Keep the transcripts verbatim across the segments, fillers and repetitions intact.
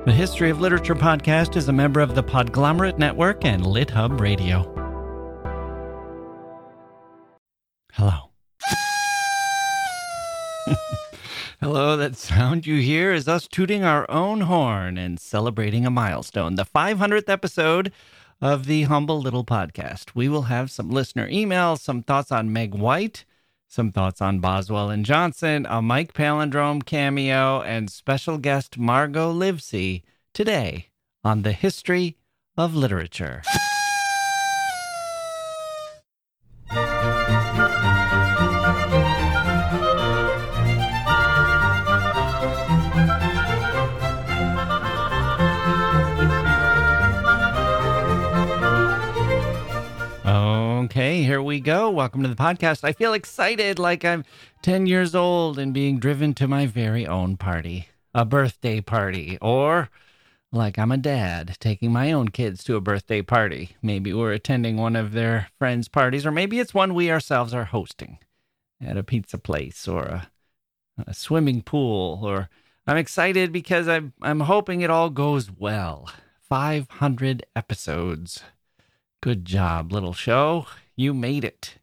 The History of Literature podcast is a member of the Podglomerate Network and LitHub Radio. Hello. Hello, that sound you hear is us tooting our own horn and celebrating a milestone, the five hundredth episode of the humble little podcast. We will have some listener emails, some thoughts on Meg White, some thoughts on Boswell and Johnson, a Mike Palindrome cameo, and special guest Margot Livesey today on the History of Literature. Okay, here we go. Welcome to the podcast. I feel excited like I'm ten years old and being driven to my very own party, a birthday party, or like I'm a dad taking my own kids to a birthday party. Maybe we're attending one of their friends' parties, or maybe it's one we ourselves are hosting at a pizza place or a, a swimming pool. Or I'm excited because I'm, I'm hoping it all goes well. five hundred episodes. Good job, little show. You made it.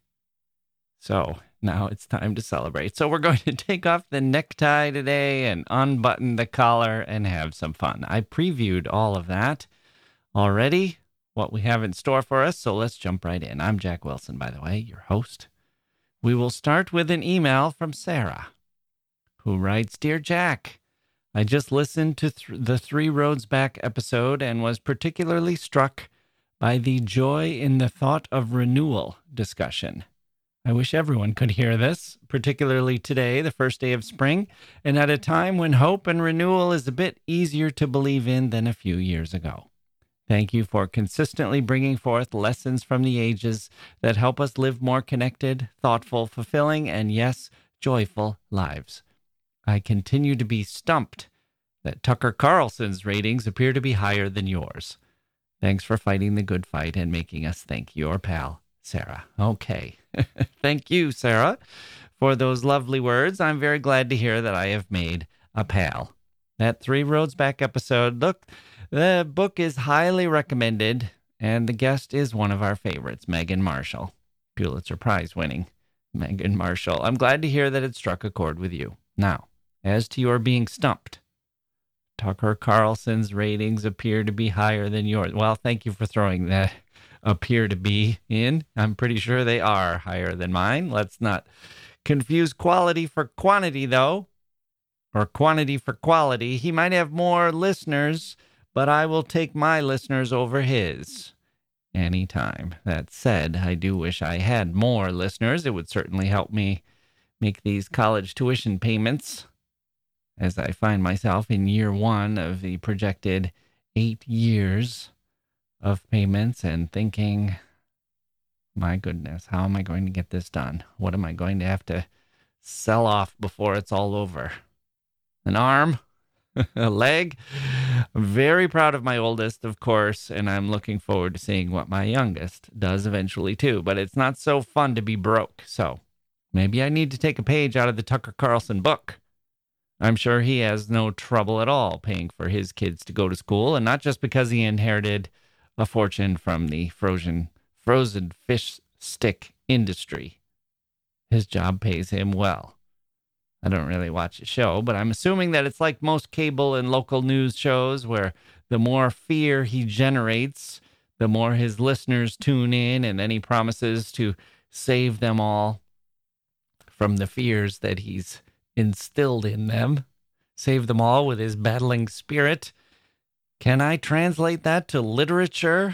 So now it's time to celebrate. So we're going to take off the necktie today and unbutton the collar and have some fun. I previewed all of that already, what we have in store for us. So let's jump right in. I'm Jack Wilson, by the way, your host. We will start with an email from Sarah, who writes, Dear Jack, I just listened to th- the Three Roads Back episode and was particularly struck by the joy in the thought of renewal discussion. I wish everyone could hear this, particularly today, the first day of spring, and at a time when hope and renewal is a bit easier to believe in than a few years ago. Thank you for consistently bringing forth lessons from the ages that help us live more connected, thoughtful, fulfilling, and yes, joyful lives. I continue to be stumped that Tucker Carlson's ratings appear to be higher than yours. Thanks for fighting the good fight and making us thank your pal, Sarah. Okay. Thank you, Sarah, for those lovely words. I'm very glad to hear that I have made a pal. That Three Roads Back episode, look, the book is highly recommended, and the guest is one of our favorites, Megan Marshall, Pulitzer Prize winning Megan Marshall. I'm glad to hear that it struck a chord with you. Now, as to your being stumped, Tucker Carlson's ratings appear to be higher than yours. Well, thank you for throwing that appear to be in. I'm pretty sure they are higher than mine. Let's not confuse quality for quantity, though, or quantity for quality. He might have more listeners, but I will take my listeners over his anytime. That said, I do wish I had more listeners. It would certainly help me make these college tuition payments, as I find myself in year one of the projected eight years of payments and thinking, my goodness, how am I going to get this done? What am I going to have to sell off before it's all over? An arm? A leg? I'm very proud of my oldest, of course, and I'm looking forward to seeing what my youngest does eventually too. But it's not so fun to be broke, so maybe I need to take a page out of the Tucker Carlson book. I'm sure he has no trouble at all paying for his kids to go to school, and not just because he inherited a fortune from the frozen frozen fish stick industry. His job pays him well. I don't really watch the show, but I'm assuming that it's like most cable and local news shows where the more fear he generates, the more his listeners tune in, and then he promises to save them all from the fears that he's instilled in them, save them all with his battling spirit. Can I translate that to literature?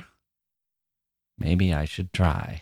Maybe I should try.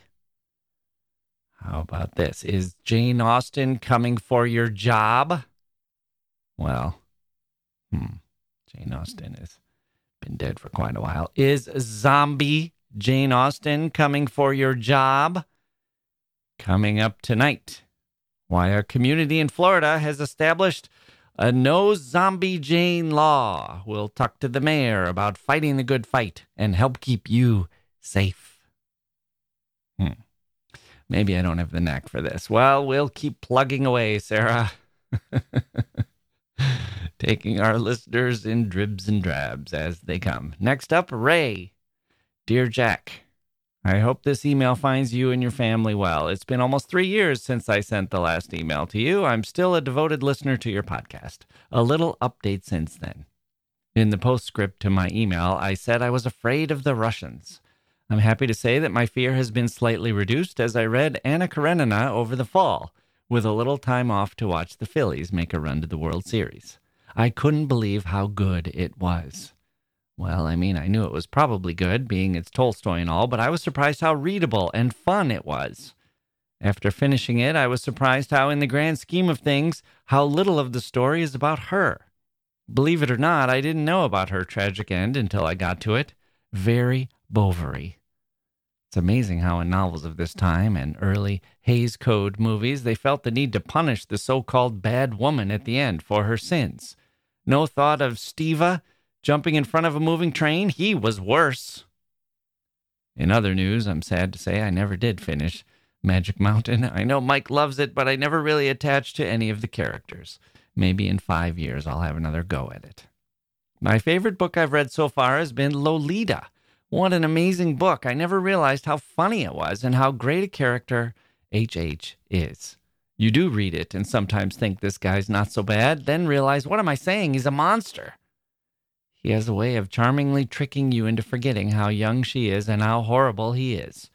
How about this? Is Jane Austen coming for your job? Well, hmm, Jane Austen has been dead for quite a while. Is zombie Jane Austen coming for your job? Coming up tonight, why a community in Florida has established a no zombie Jane law. We'll talk to the mayor about fighting the good fight and help keep you safe. Hmm. Maybe I don't have the knack for this. Well, we'll keep plugging away, Sarah. Taking our listeners in dribs and drabs as they come. Next up, Ray. Dear Jack, I hope this email finds you and your family well. It's been almost three years since I sent the last email to you. I'm still a devoted listener to your podcast. A little update since then. In the postscript to my email, I said I was afraid of the Russians. I'm happy to say that my fear has been slightly reduced as I read Anna Karenina over the fall, with a little time off to watch the Phillies make a run to the World Series. I couldn't believe how good it was. Well, I mean, I knew it was probably good, being it's Tolstoy and all, but I was surprised how readable and fun it was. After finishing it, I was surprised how, in the grand scheme of things, how little of the story is about her. Believe it or not, I didn't know about her tragic end until I got to it. Very Bovary. It's amazing how in novels of this time and early Hays Code movies, they felt the need to punish the so-called bad woman at the end for her sins. No thought of Steva jumping in front of a moving train? He was worse. In other news, I'm sad to say I never did finish Magic Mountain. I know Mike loves it, but I never really attached to any of the characters. Maybe in five years I'll have another go at it. My favorite book I've read so far has been Lolita. What an amazing book. I never realized how funny it was and how great a character H H is. You do read it and sometimes think this guy's not so bad, then realize, what am I saying? He's a monster. He has a way of charmingly tricking you into forgetting how young she is and how horrible he is.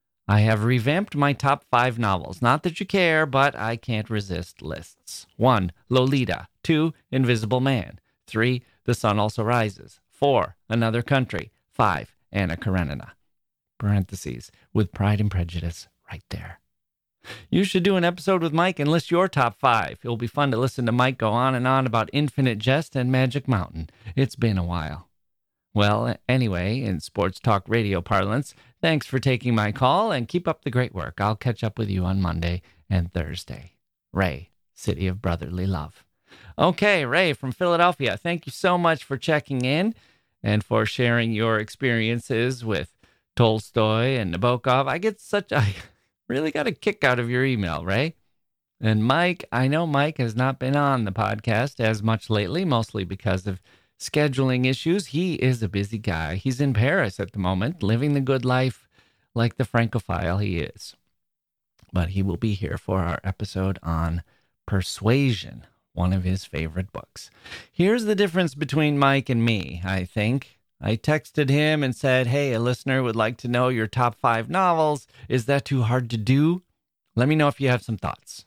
I have revamped my top five novels. Not that you care, but I can't resist lists. One, Lolita. Two, Invisible Man. Three, The Sun Also Rises. Four, Another Country. Five, Anna Karenina. Parentheses, with Pride and Prejudice right there. You should do an episode with Mike and list your top five. It'll be fun to listen to Mike go on and on about Infinite Jest and Magic Mountain. It's been a while. Well, anyway, in sports talk radio parlance, thanks for taking my call and keep up the great work. I'll catch up with you on Monday and Thursday. Ray, City of Brotherly Love. Okay, Ray from Philadelphia, thank you so much for checking in and for sharing your experiences with Tolstoy and Nabokov. I get such a... really got a kick out of your email, Ray. And Mike, I know Mike has not been on the podcast as much lately, mostly because of scheduling issues. He is a busy guy. He's in Paris at the moment, living the good life like the Francophile he is. But he will be here for our episode on Persuasion, one of his favorite books. Here's the difference between Mike and me, I think. I texted him and said, hey, a listener would like to know your top five novels. Is that too hard to do? Let me know if you have some thoughts.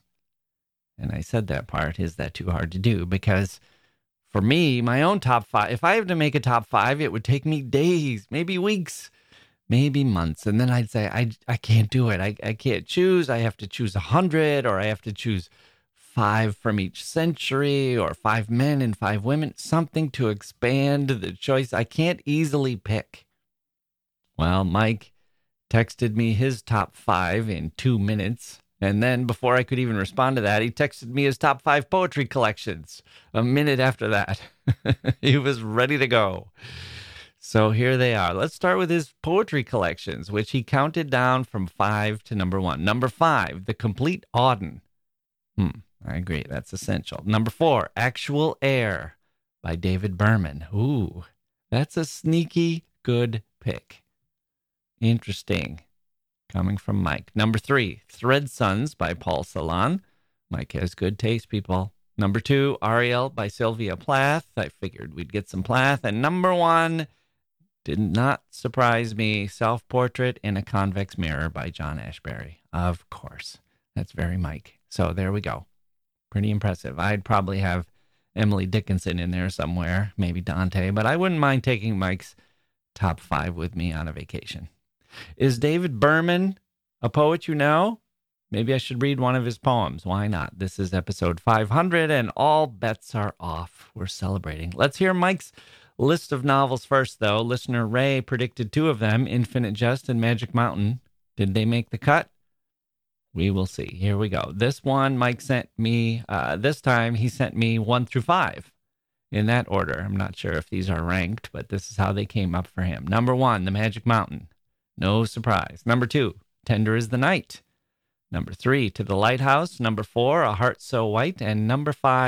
And I said that part, is that too hard to do? Because for me, my own top five, if I have to make a top five, it would take me days, maybe weeks, maybe months. And then I'd say, I, I can't do it. I, I can't choose. I have to choose a hundred, or I have to choose five from each century, or five men and five women, something to expand the choice. I can't easily pick. Well, Mike texted me his top five in two minutes. And then before I could even respond to that, he texted me his top five poetry collections a minute after that. He was ready to go. So here they are. Let's start with his poetry collections, which he counted down from five to number one. Number five, The Complete Auden. Hmm. I agree. That's essential. Number four, Actual Air by David Berman. Ooh, that's a sneaky good pick. Interesting. Coming from Mike. Number three, Thread Sons by Paul Celan. Mike has good taste, people. Number two, Ariel by Sylvia Plath. I figured we'd get some Plath. And number one, did not surprise me, Self-Portrait in a Convex Mirror by John Ashbery. Of course. That's very Mike. So there we go. Pretty impressive. I'd probably have Emily Dickinson in there somewhere, maybe Dante, but I wouldn't mind taking Mike's top five with me on a vacation. Is David Berman a poet you know? Maybe I should read one of his poems. Why not? This is episode five hundred, and all bets are off. We're celebrating. Let's hear Mike's list of novels first, though. Listener Ray predicted two of them, Infinite Jest and Magic Mountain. Did they make the cut? We will see. Here we go. This one, Mike sent me, uh, this time he sent me one through five in that order. I'm not sure if these are ranked, but this is how they came up for him. Number one, The Magic Mountain. No surprise. Number two, Tender is the Night. Number three, To the Lighthouse. Number four, A Heart So White. And number five,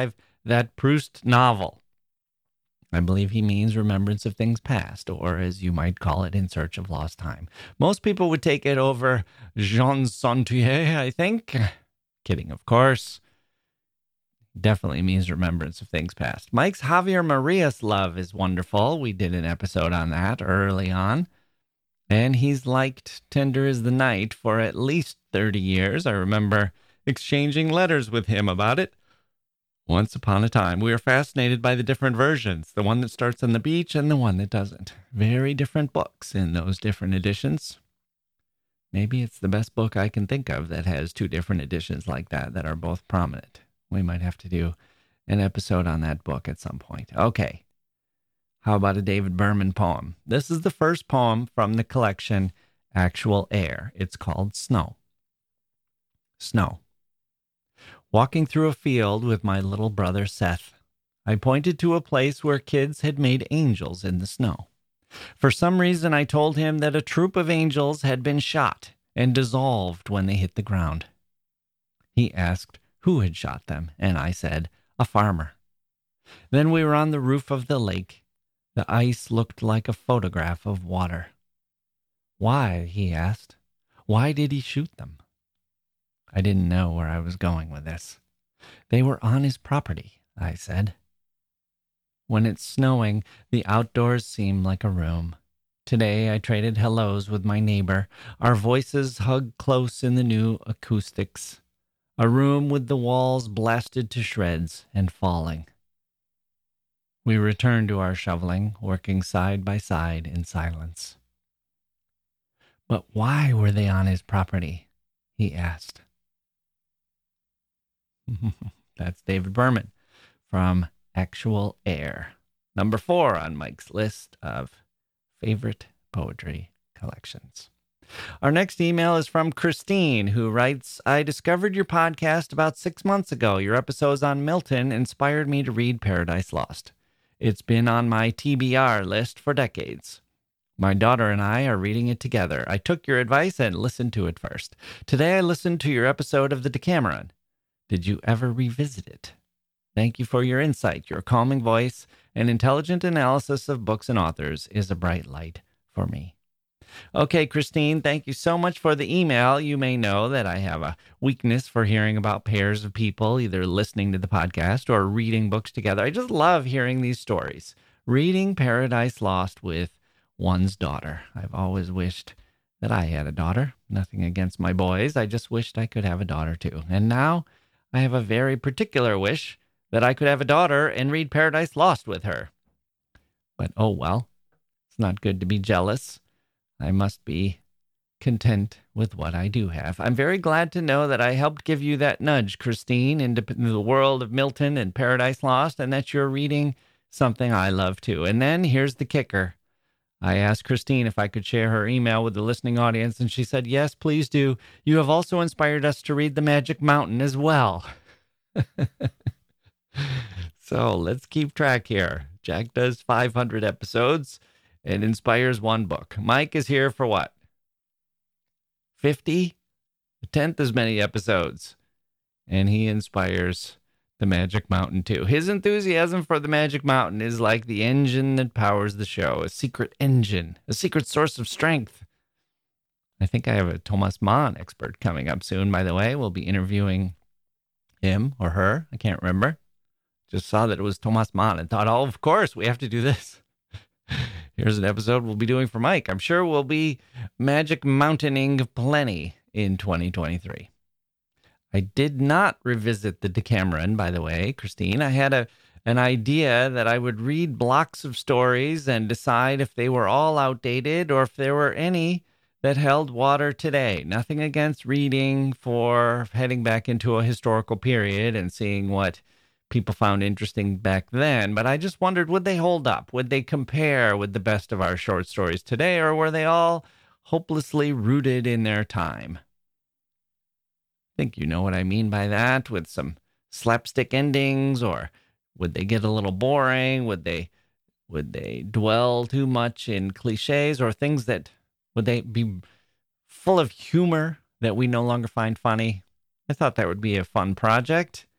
that Proust novel. I believe he means Remembrance of Things Past, or as you might call it, In Search of Lost Time. Most people would take it over Jean Sautier, I think. Kidding, of course. Definitely means Remembrance of Things Past. Mike's Javier Marias love is wonderful. We did an episode on that early on. And he's liked Tender is the Night for at least thirty years. I remember exchanging letters with him about it. Once upon a time, we were fascinated by the different versions, the one that starts on the beach and the one that doesn't. Very different books in those different editions. Maybe it's the best book I can think of that has two different editions like that that are both prominent. We might have to do an episode on that book at some point. Okay. How about a David Berman poem? This is the first poem from the collection Actual Air. It's called Snow. Snow. Walking through a field with my little brother Seth, I pointed to a place where kids had made angels in the snow. For some reason, I told him that a troop of angels had been shot and dissolved when they hit the ground. He asked who had shot them, and I said, a farmer. Then we were on the roof of the lake. The ice looked like a photograph of water. Why, he asked. Why did he shoot them? I didn't know where I was going with this. They were on his property, I said. When it's snowing, the outdoors seem like a room. Today I traded hellos with my neighbor. Our voices hugged close in the new acoustics. A room with the walls blasted to shreds and falling. We returned to our shoveling, working side by side in silence. But why were they on his property? He asked. That's David Berman from Actual Air. Number four on Mike's list of favorite poetry collections. Our next email is from Christine, who writes, I discovered your podcast about six months ago. Your episodes on Milton inspired me to read Paradise Lost. It's been on my T B R list for decades. My daughter and I are reading it together. I took your advice and listened to it first. Today I listened to your episode of the Decameron. Did you ever revisit it? Thank you for your insight. Your calming voice and intelligent analysis of books and authors is a bright light for me. Okay, Christine, thank you so much for the email. You may know that I have a weakness for hearing about pairs of people either listening to the podcast or reading books together. I just love hearing these stories. Reading Paradise Lost with one's daughter. I've always wished that I had a daughter. Nothing against my boys. I just wished I could have a daughter too. And now I have a very particular wish that I could have a daughter and read Paradise Lost with her. But oh well, it's not good to be jealous. I must be content with what I do have. I'm very glad to know that I helped give you that nudge, Christine, into the world of Milton and Paradise Lost, and that you're reading something I love too. And then here's the kicker. I asked Christine if I could share her email with the listening audience, and she said, yes, please do. You have also inspired us to read The Magic Mountain as well. So let's keep track here. Jack does five hundred episodes and inspires one book. Mike is here for what? fifty? A tenth as many episodes. And he inspires The Magic Mountain too. His enthusiasm for The Magic Mountain is like the engine that powers the show, a secret engine, a secret source of strength. I think I have a Thomas Mann expert coming up soon, by the way. We'll be interviewing him or her. I can't remember. Just saw that it was Thomas Mann and thought, oh, of course, we have to do this. Here's an episode we'll be doing for Mike. I'm sure we'll be Magic Mountaining plenty in twenty twenty-three. I did not revisit the Decameron, by the way, Christine. I had a an idea that I would read blocks of stories and decide if they were all outdated or if there were any that held water today. Nothing against reading for heading back into a historical period and seeing what people found interesting back then, but I just wondered, would they hold up? Would they compare with the best of our short stories today, or were they all hopelessly rooted in their time? I think you know what I mean by that, with some slapstick endings, or would they get a little boring? Would they would they dwell too much in cliches, or things that, would they be full of humor that we no longer find funny? I thought that would be a fun project.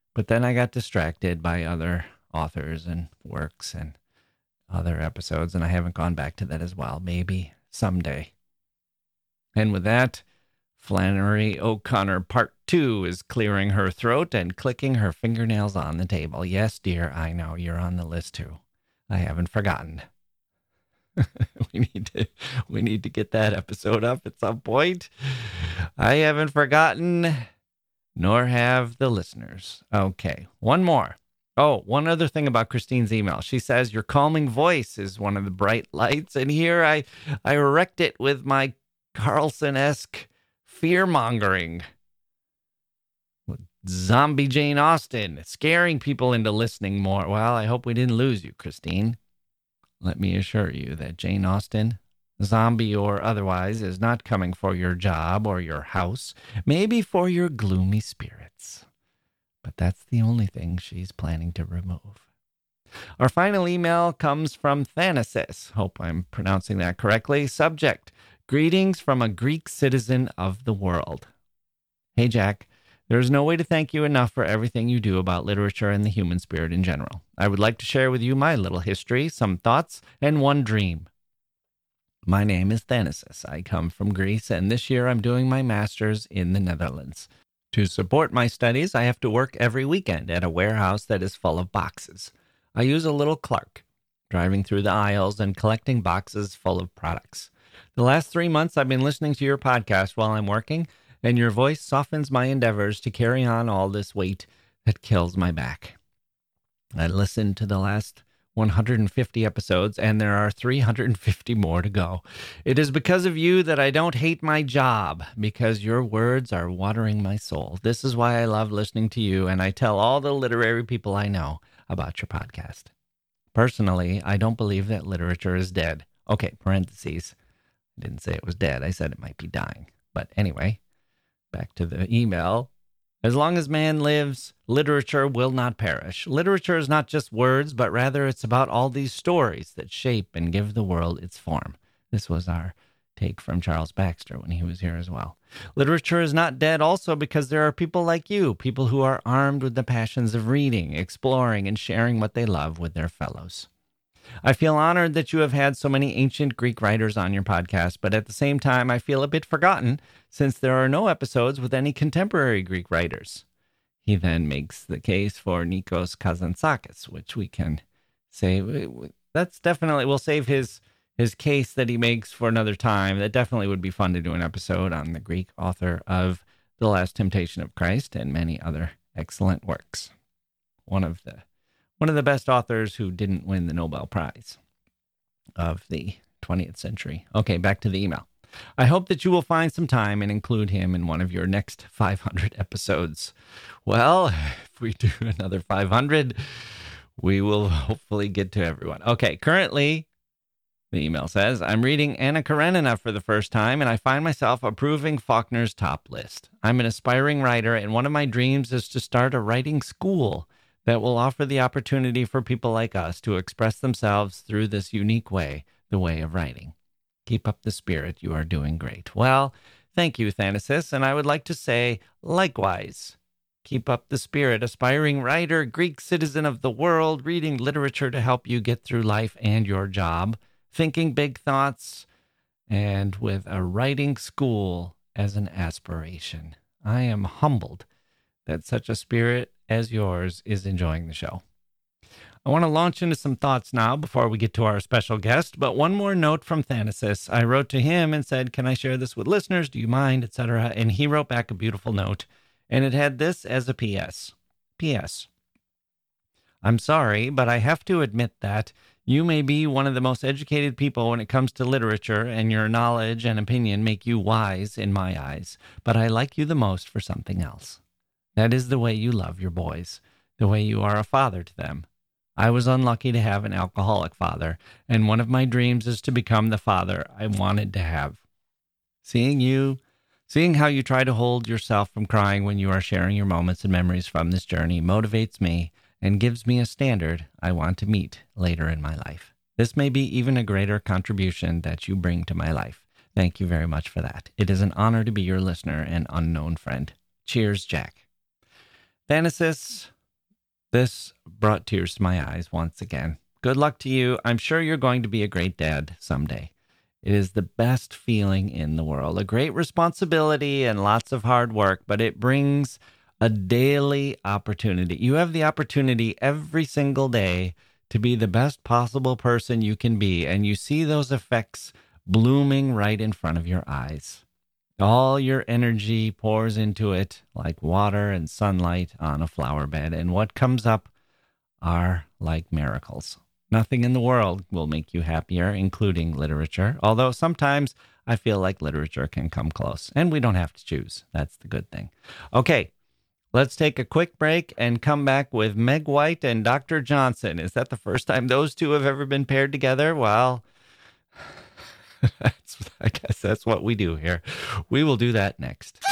But then I got distracted by other authors and works and other episodes, and I haven't gone back to that as well. Maybe someday. And with that, Flannery O'Connor Part two is clearing her throat and clicking her fingernails on the table. Yes, dear, I know you're on the list too. I haven't forgotten. we need to we need to get that episode up at some point. I haven't forgotten, nor have the listeners. Okay, one more. Oh, one other thing about Christine's email. She says, your calming voice is one of the bright lights. And here I, I wrecked it with my Carlson-esque fear-mongering. Zombie Jane Austen, scaring people into listening more. Well, I hope we didn't lose you, Christine. Let me assure you that Jane Austen, zombie or otherwise, is not coming for your job or your house, maybe for your gloomy spirits. But that's the only thing she's planning to remove. Our final email comes from Thanasis. Hope I'm pronouncing that correctly. Subject, greetings from a Greek citizen of the world. Hey, Jack. There's no way to thank you enough for everything you do about literature and the human spirit in general. I would like to share with you my little history, some thoughts, and one dream. My name is Thanasis. I come from Greece, and this year I'm doing my master's in the Netherlands. To support my studies, I have to work every weekend at a warehouse that is full of boxes. I use a little clerk, driving through the aisles and collecting boxes full of products. The last three months I've been listening to your podcast while I'm working, and your voice softens my endeavors to carry on all this weight that kills my back. I listened to the last one hundred fifty episodes, and there are three hundred fifty more to go. It is because of you that I don't hate my job, because your words are watering my soul. This is why I love listening to you, and I tell all the literary people I know about your podcast. Personally, I don't believe that literature is dead. Okay, parentheses. I didn't say it was dead. I said it might be dying. But anyway, back to the email. As long as man lives, literature will not perish. Literature is not just words, but rather it's about all these stories that shape and give the world its form. This was our take from Charles Baxter when he was here as well. Literature is not dead also because there are people like you, people who are armed with the passions of reading, exploring, and sharing what they love with their fellows. I feel honored that you have had so many ancient Greek writers on your podcast, but at the same time, I feel a bit forgotten since there are no episodes with any contemporary Greek writers. He then makes the case for Nikos Kazantzakis, which we can say that's definitely, we'll save his his case that he makes for another time. That definitely would be fun to do an episode on the Greek author of The Last Temptation of Christ and many other excellent works. One of the One of the best authors who didn't win the Nobel Prize of the twentieth century. Okay, back to the email. I hope that you will find some time and include him in one of your next five hundred episodes. Well, if we do another five hundred, we will hopefully get to everyone. Okay, currently, the email says, I'm reading Anna Karenina for the first time, and I find myself approving Faulkner's top list. I'm an aspiring writer, and one of my dreams is to start a writing school that will offer the opportunity for people like us to express themselves through this unique way, the way of writing. Keep up the spirit. You are doing great. Well, thank you, Thanasis, and I would like to say likewise. Keep up the spirit, aspiring writer, Greek citizen of the world, reading literature to help you get through life and your job, thinking big thoughts, and with a writing school as an aspiration. I am humbled that such a spirit as yours is enjoying the show. I want to launch into some thoughts now before we get to our special guest, but one more note from Thanasis. I wrote to him and said, can I share this with listeners? Do you mind, et cetera? And he wrote back a beautiful note, and it had this as a P S. P S. I'm sorry, but I have to admit that you may be one of the most educated people when it comes to literature, and your knowledge and opinion make you wise in my eyes, but I like you the most for something else. That is the way you love your boys, the way you are a father to them. I was unlucky to have an alcoholic father, and one of my dreams is to become the father I wanted to have. Seeing you, seeing how you try to hold yourself from crying when you are sharing your moments and memories from this journey motivates me and gives me a standard I want to meet later in my life. This may be even a greater contribution that you bring to my life. Thank you very much for that. It is an honor to be your listener and unknown friend. Cheers, Jack. Thanasis, This brought tears to my eyes once again. Good luck to you. I'm sure you're going to be a great dad someday. It is the best feeling in the world, a great responsibility and lots of hard work, but it brings a daily opportunity. You have the opportunity every single day to be the best possible person you can be, and you see those effects blooming right in front of your eyes. All your energy pours into it like water and sunlight on a flower bed, and what comes up are like miracles. Nothing in the world will make you happier, including literature, although sometimes I feel like literature can come close, and we don't have to choose. That's the good thing. Okay, let's take a quick break and come back with Meg White and Doctor Johnson. Is that the first time those two have ever been paired together? Well, that's, I guess that's what we do here. We will do that next.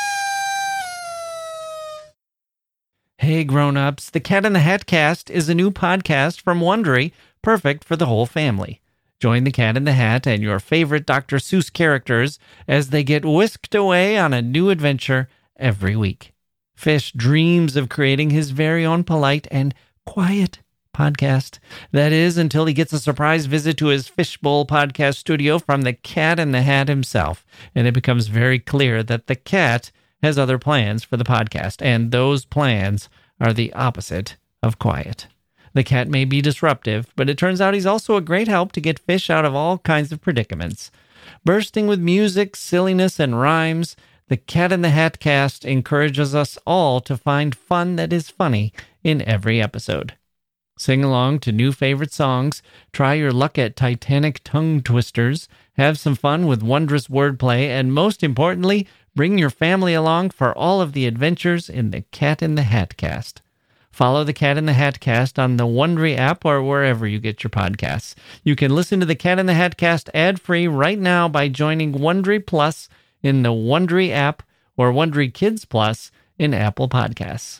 Hey grown-ups, the Cat in the Hat Cast is a new podcast from Wondery, perfect for the whole family. Join the Cat in the Hat and your favorite Doctor Seuss characters as they get whisked away on a new adventure every week. Fish dreams of creating his very own polite and quiet podcast. That is, until he gets a surprise visit to his Fishbowl podcast studio from the Cat in the Hat himself, and it becomes very clear that the cat has other plans for the podcast, and those plans are the opposite of quiet. The cat may be disruptive, but it turns out he's also a great help to get Fish out of all kinds of predicaments. Bursting with music, silliness, and rhymes, the Cat in the Hat Cast encourages us all to find fun that is funny in every episode. Sing along to new favorite songs, try your luck at Titanic tongue twisters, have some fun with wondrous wordplay, and most importantly, bring your family along for all of the adventures in the Cat in the Hat Cast. Follow the Cat in the Hat Cast on the Wondery app or wherever you get your podcasts. You can listen to the Cat in the Hat Cast ad-free right now by joining Wondery Plus in the Wondery app or Wondery Kids Plus in Apple Podcasts.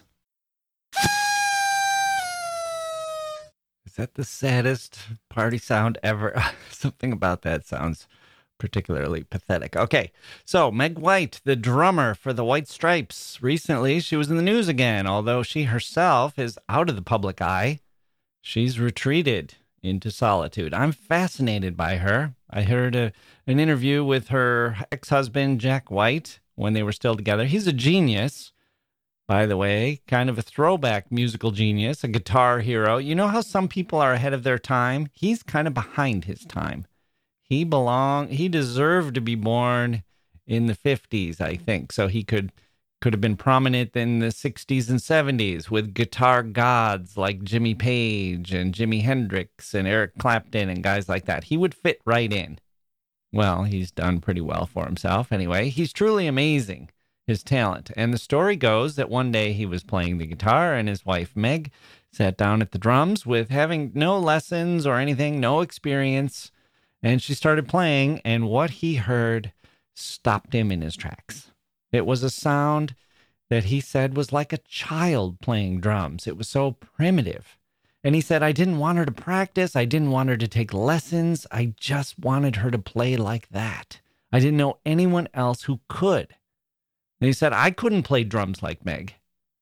Is that the saddest party sound ever? Something about that sounds particularly pathetic. Okay, so Meg White, the drummer for the White Stripes. Recently, she was in the news again, although she herself is out of the public eye. She's retreated into solitude. I'm fascinated by her. I heard a, an interview with her ex-husband, Jack White, when they were still together. He's a genius, by the way, kind of a throwback musical genius, a guitar hero. You know how some people are ahead of their time? He's kind of behind his time. He belonged, he deserved to be born in the fifties, I think. So he could could have been prominent in the sixties and seventies with guitar gods like Jimmy Page and Jimi Hendrix and Eric Clapton and guys like that. He would fit right in. Well, he's done pretty well for himself anyway. He's truly amazing, his talent. And the story goes that one day he was playing the guitar and his wife, Meg, sat down at the drums with having no lessons or anything, no experience. And she started playing, and what he heard stopped him in his tracks. It was a sound that he said was like a child playing drums. It was so primitive. And he said, I didn't want her to practice. I didn't want her to take lessons. I just wanted her to play like that. I didn't know anyone else who could. And he said, I couldn't play drums like Meg.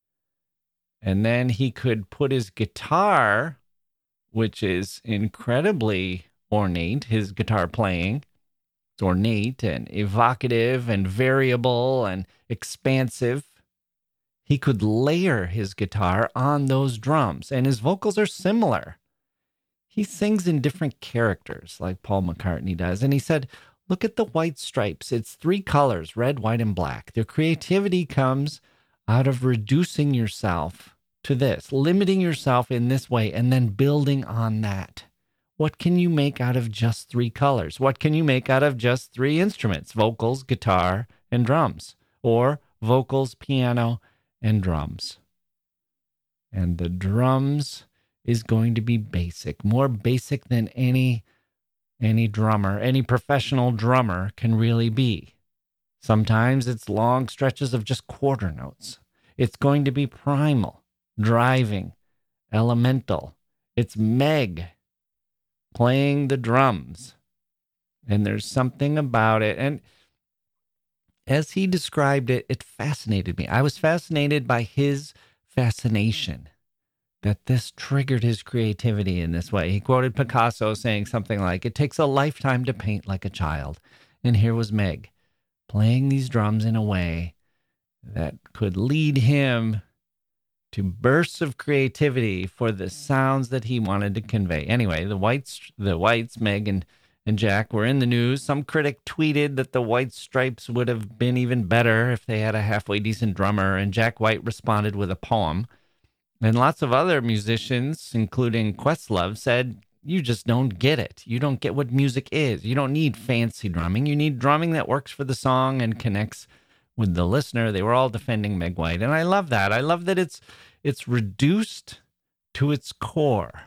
And then he could put his guitar, which is incredibly ornate, his guitar playing. It's ornate and evocative and variable and expansive. He could layer his guitar on those drums, and his vocals are similar. He sings in different characters like Paul McCartney does, and he said, look at the White Stripes. It's three colors, red, white, and black. Their creativity comes out of reducing yourself to this, limiting yourself in this way, and then building on that. What can you make out of just three colors? What can you make out of just three instruments? Vocals, guitar, and drums. Or vocals, piano, and drums. And the drums is going to be basic, more basic than any, any drummer, any professional drummer can really be. Sometimes it's long stretches of just quarter notes. It's going to be primal, driving, elemental. It's Meg playing the drums. And there's something about it. And as he described it, it fascinated me. I was fascinated by his fascination. that this triggered his creativity in this way. He quoted Picasso saying something like, "It takes a lifetime to paint like a child." And here was Meg playing these drums in a way that could lead him to bursts of creativity for the sounds that he wanted to convey. Anyway, the Whites, the Whites, Meg and, and Jack were in the news. Some critic tweeted that the White Stripes would have been even better if they had a halfway decent drummer, and Jack White responded with a poem. And lots of other musicians, including Questlove, said, "You just don't get it. You don't get what music is. You don't need fancy drumming. You need drumming that works for the song and connects with the listener." They were all defending Meg White, and I love that. I love that it's it's reduced to its core,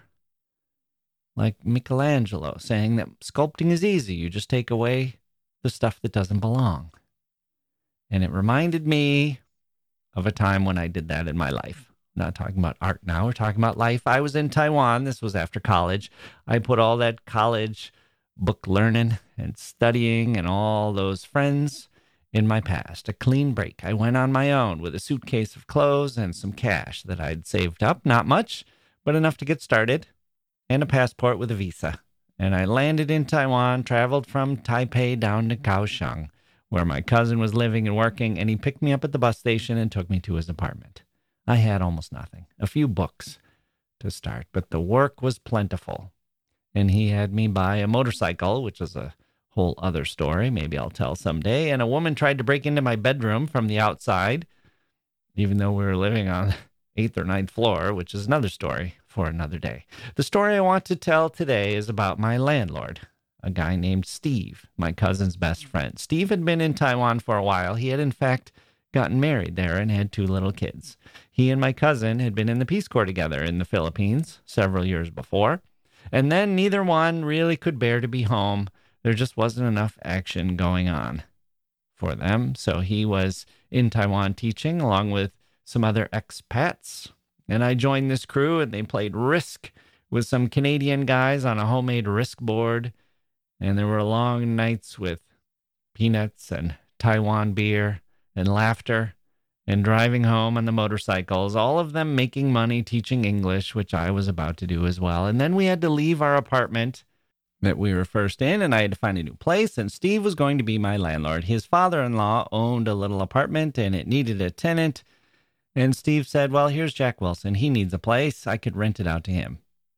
like Michelangelo saying that sculpting is easy. You just take away the stuff that doesn't belong. And it reminded me of a time when I did that in my life. Not talking about art now. We're talking about life. I was in Taiwan. This was after college. I put all that college book learning and studying and all those friends in my past. A clean break. I went on my own with a suitcase of clothes and some cash that I'd saved up. Not much, but enough to get started, and a passport with a visa. And I landed in Taiwan, traveled from Taipei down to Kaohsiung, where my cousin was living and working, and he picked me up at the bus station and took me to his apartment. I had almost nothing, a few books to start, but the work was plentiful. And he had me buy a motorcycle, which is a whole other story. Maybe I'll tell someday. And a woman tried to break into my bedroom from the outside, even though we were living on the eighth or ninth floor, which is another story for another day. The story I want to tell today is about my landlord, a guy named Steve, my cousin's best friend. Steve had been in Taiwan for a while. He had, in fact, gotten married there and had two little kids. He and my cousin had been in the Peace Corps together in the Philippines several years before, and then neither one really could bear to be home. There just wasn't enough action going on for them, so he was in Taiwan teaching along with some other expats, and I joined this crew, and they played Risk with some Canadian guys on a homemade Risk board, and there were long nights with peanuts and Taiwan beer and laughter, and driving home on the motorcycles, all of them making money teaching English, which I was about to do as well. And then we had to leave our apartment that we were first in, and I had to find a new place, and Steve was going to be my landlord. His father-in-law owned a little apartment, and it needed a tenant, and Steve said, "Well, here's Jack Wilson. He needs a place. I could rent it out to him."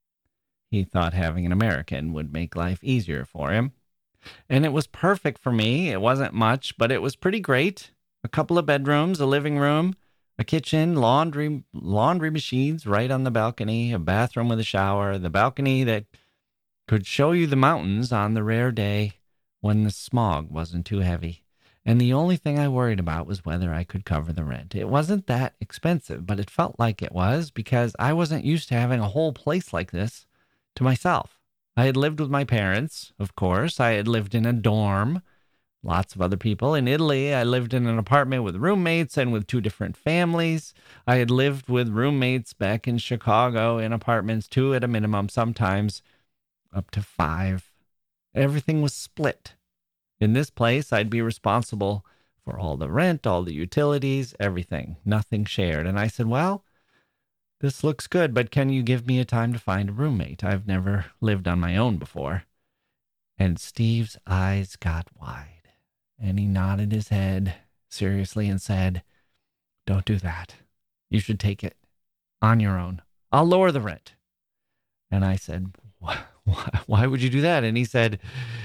He thought having an American would make life easier for him, and it was perfect for me. It wasn't much, but it was pretty great. A couple of bedrooms, a living room, a kitchen, laundry laundry machines right on the balcony, a bathroom with a shower, the balcony that could show you the mountains on the rare day when the smog wasn't too heavy. And the only thing I worried about was whether I could cover the rent. It wasn't that expensive, but it felt like it was because I wasn't used to having a whole place like this to myself. I had lived with my parents, of course. I had lived in a dorm. Lots of other people. In Italy, I lived in an apartment with roommates and with two different families. I had lived with roommates back in Chicago in apartments, two at a minimum, sometimes up to five. Everything was split. In this place, I'd be responsible for all the rent, all the utilities, everything, nothing shared. And I said, "Well, this looks good, but can you give me a time to find a roommate? I've never lived on my own before." And Steve's eyes got wide. And he nodded his head seriously and said, "Don't do that. You should take it on your own. I'll lower the rent." And I said, why, why would you do that? And he said,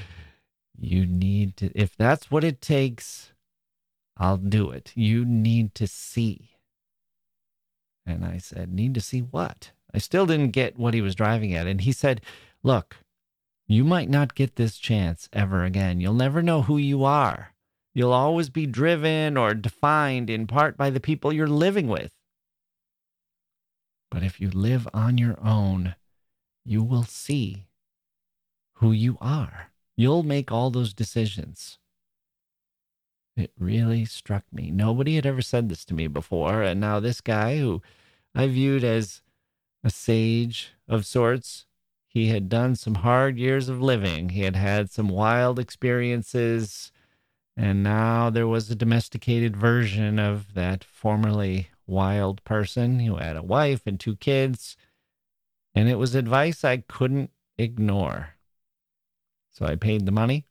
"You need to, if that's what it takes, I'll do it. You need to see." And I said, "Need to see what?" I still didn't get what he was driving at. And he said, "Look, you might not get this chance ever again. You'll never know who you are. You'll always be driven or defined in part by the people you're living with. But if you live on your own, you will see who you are. You'll make all those decisions." It really struck me. Nobody had ever said this to me before. And now this guy, who I viewed as a sage of sorts, he had done some hard years of living. He had had some wild experiences, and now there was a domesticated version of that formerly wild person who had a wife and two kids, and it was advice I couldn't ignore. So I paid the money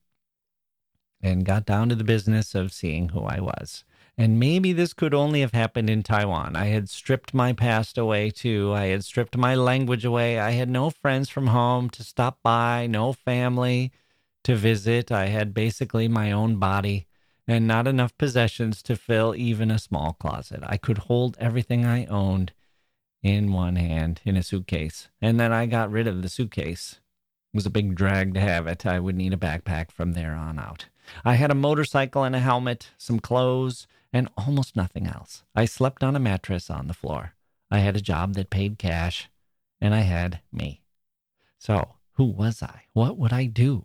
and got down to the business of seeing who I was. And maybe this could only have happened in Taiwan. I had stripped my past away too. I had stripped my language away. I had no friends from home to stop by, no family to visit. I had basically my own body and not enough possessions to fill even a small closet. I could hold everything I owned in one hand in a suitcase. And then I got rid of the suitcase. It was a big drag to have it. I would need a backpack from there on out. I had a motorcycle and a helmet, some clothes, and almost nothing else. I slept on a mattress on the floor. I had a job that paid cash, and I had me. So, who was I? What would I do?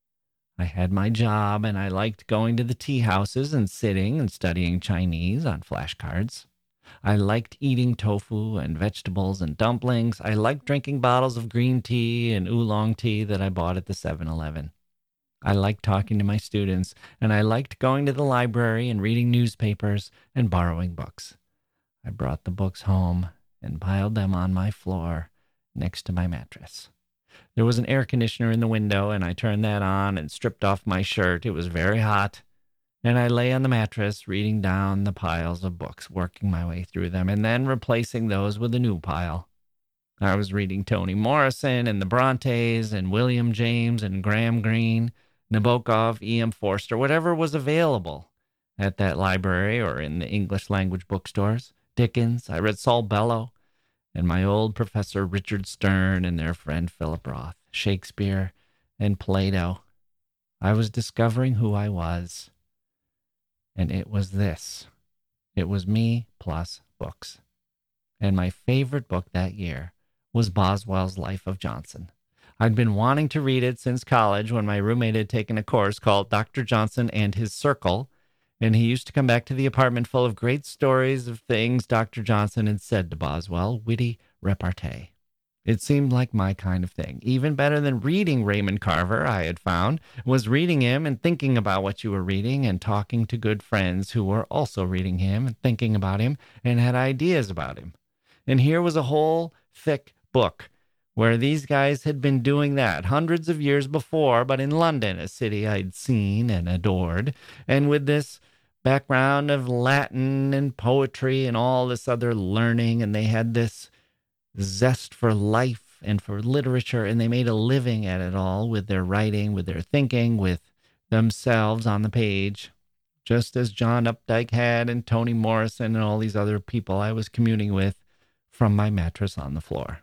I had my job, and I liked going to the tea houses and sitting and studying Chinese on flashcards. I liked eating tofu and vegetables and dumplings. I liked drinking bottles of green tea and oolong tea that I bought at the seven eleven. I liked talking to my students, and I liked going to the library and reading newspapers and borrowing books. I brought the books home and piled them on my floor next to my mattress. There was an air conditioner in the window, and I turned that on and stripped off my shirt. It was very hot, and I lay on the mattress reading down the piles of books, working my way through them, and then replacing those with a new pile. I was reading Toni Morrison and the Brontes and William James and Graham Greene, Nabokov, E M Forster, whatever was available at that library or in the English language bookstores. Dickens, I read Saul Bellow, and my old professor Richard Stern and their friend Philip Roth, Shakespeare and Plato. I was discovering who I was, and it was this. It was me plus books. And my favorite book that year was Boswell's Life of Johnson. I'd been wanting to read it since college when my roommate had taken a course called Doctor Johnson and His Circle, and he used to come back to the apartment full of great stories of things Doctor Johnson had said to Boswell, witty repartee. It seemed like my kind of thing. Even better than reading Raymond Carver, I had found, was reading him and thinking about what you were reading and talking to good friends who were also reading him and thinking about him and had ideas about him. And here was a whole thick book where these guys had been doing that hundreds of years before, but in London, a city I'd seen and adored, and with this background of Latin and poetry and all this other learning, and they had this zest for life and for literature, and they made a living at it all with their writing, with their thinking, with themselves on the page, just as John Updike had and Toni Morrison and all these other people I was communing with from my mattress on the floor.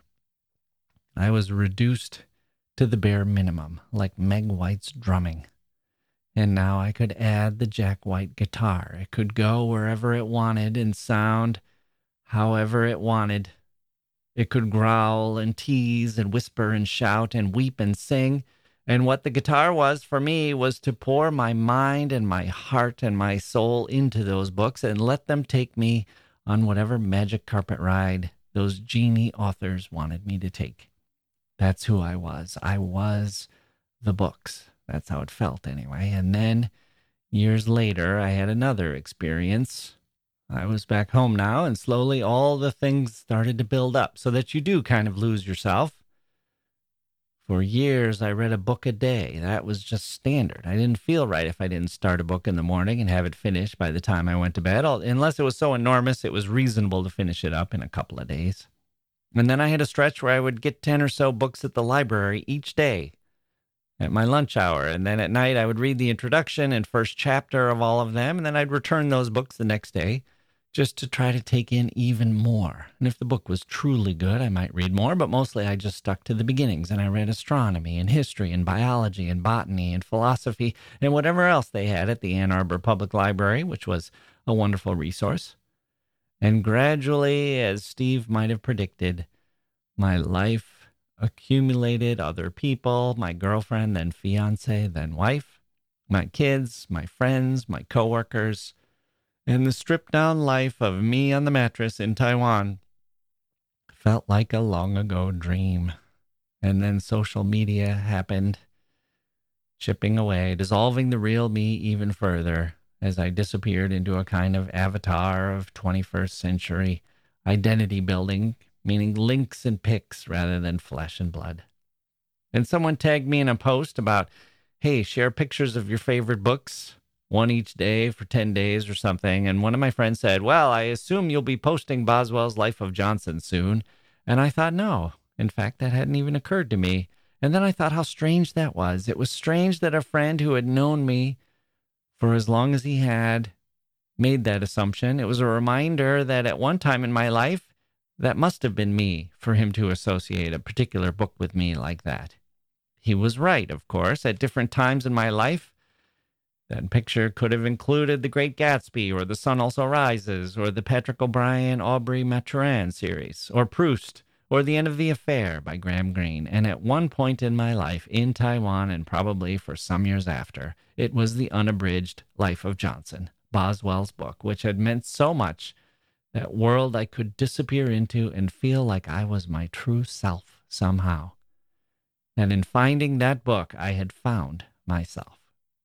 I was reduced to the bare minimum, like Meg White's drumming. And now I could add the Jack White guitar. It could go wherever it wanted and sound however it wanted. It could growl and tease and whisper and shout and weep and sing. And what the guitar was for me was to pour my mind and my heart and my soul into those books and let them take me on whatever magic carpet ride those genie authors wanted me to take. That's who I was. I was the books. That's how it felt anyway. And then years later, I had another experience. I was back home now, and slowly all the things started to build up so that you do kind of lose yourself. For years, I read a book a day. That was just standard. I didn't feel right if I didn't start a book in the morning and have it finished by the time I went to bed. Unless it was so enormous, it was reasonable to finish it up in a couple of days. And then I had a stretch where I would get ten or so books at the library each day at my lunch hour. And then at night, I would read the introduction and first chapter of all of them. And then I'd return those books the next day just to try to take in even more. And if the book was truly good, I might read more, but mostly I just stuck to the beginnings. And I read astronomy and history and biology and botany and philosophy and whatever else they had at the Ann Arbor Public Library, which was a wonderful resource. And gradually, as Steve might have predicted, my life accumulated other people, my girlfriend, then fiance, then wife, my kids, my friends, my coworkers, and the stripped-down life of me on the mattress in Taiwan felt like a long-ago dream. And then social media happened, chipping away, dissolving the real me even further. as I disappeared into a kind of avatar of twenty-first century identity building, meaning links and pics rather than flesh and blood. And someone tagged me in a post about, hey, share pictures of your favorite books, one each day for ten days or something. And one of my friends said, well, I assume you'll be posting Boswell's Life of Johnson soon. And I thought, no. In fact, that hadn't even occurred to me. And then I thought how strange that was. It was strange that a friend who had known me for as long as he had made that assumption. It was a reminder that at one time in my life, that must have been me for him to associate a particular book with me like that. He was right, of course. At different times in my life, that picture could have included The Great Gatsby, or The Sun Also Rises, or the Patrick O'Brian Aubrey Maturin series, or Proust, or The End of the Affair by Graham Greene. And at one point in my life, in Taiwan, and probably for some years after, it was the unabridged Life of Johnson, Boswell's book, which had meant so much, that world I could disappear into and feel like I was my true self somehow. And in finding that book, I had found myself.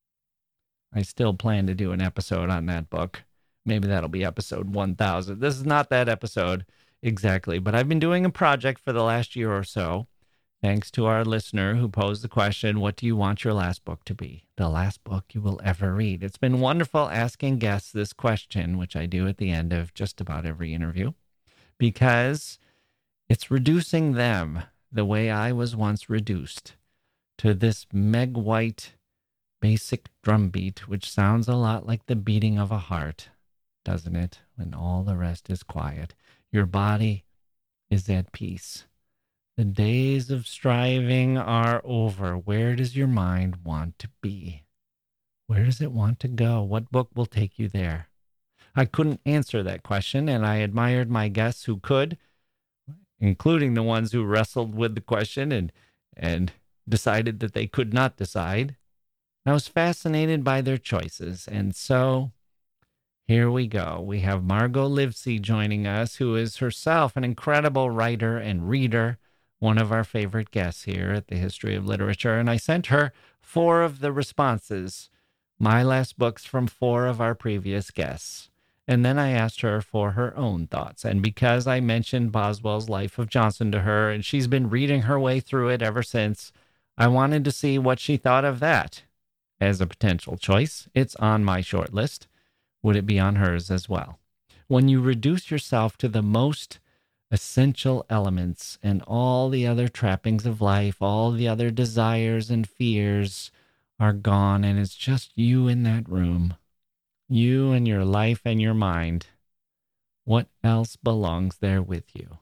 I still plan to do an episode on that book. Maybe that'll be episode one thousand. This is not that episode exactly, but I've been doing a project for the last year or so, thanks to our listener who posed the question, what do you want your last book to be? The last book you will ever read. It's been wonderful asking guests this question, which I do at the end of just about every interview, because it's reducing them the way I was once reduced to this Meg White basic drum beat, which sounds a lot like the beating of a heart, doesn't it? When all the rest is quiet. Your body is at peace. The days of striving are over. Where does your mind want to be? Where does it want to go? What book will take you there? I couldn't answer that question, and I admired my guests who could, including the ones who wrestled with the question and, and decided that they could not decide. I was fascinated by their choices, and so here we go. We have Margot Livesey joining us, who is herself an incredible writer and reader, one of our favorite guests here at the History of Literature, and I sent her four of the responses, my last books from four of our previous guests. And then I asked her for her own thoughts. And because I mentioned Boswell's Life of Johnson to her, and she's been reading her way through it ever since, I wanted to see what she thought of that. As a potential choice, it's on my short list. Would it be on hers as well? When you reduce yourself to the most essential elements and all the other trappings of life, all the other desires and fears are gone, and it's just you in that room, you and your life and your mind, what else belongs there with you?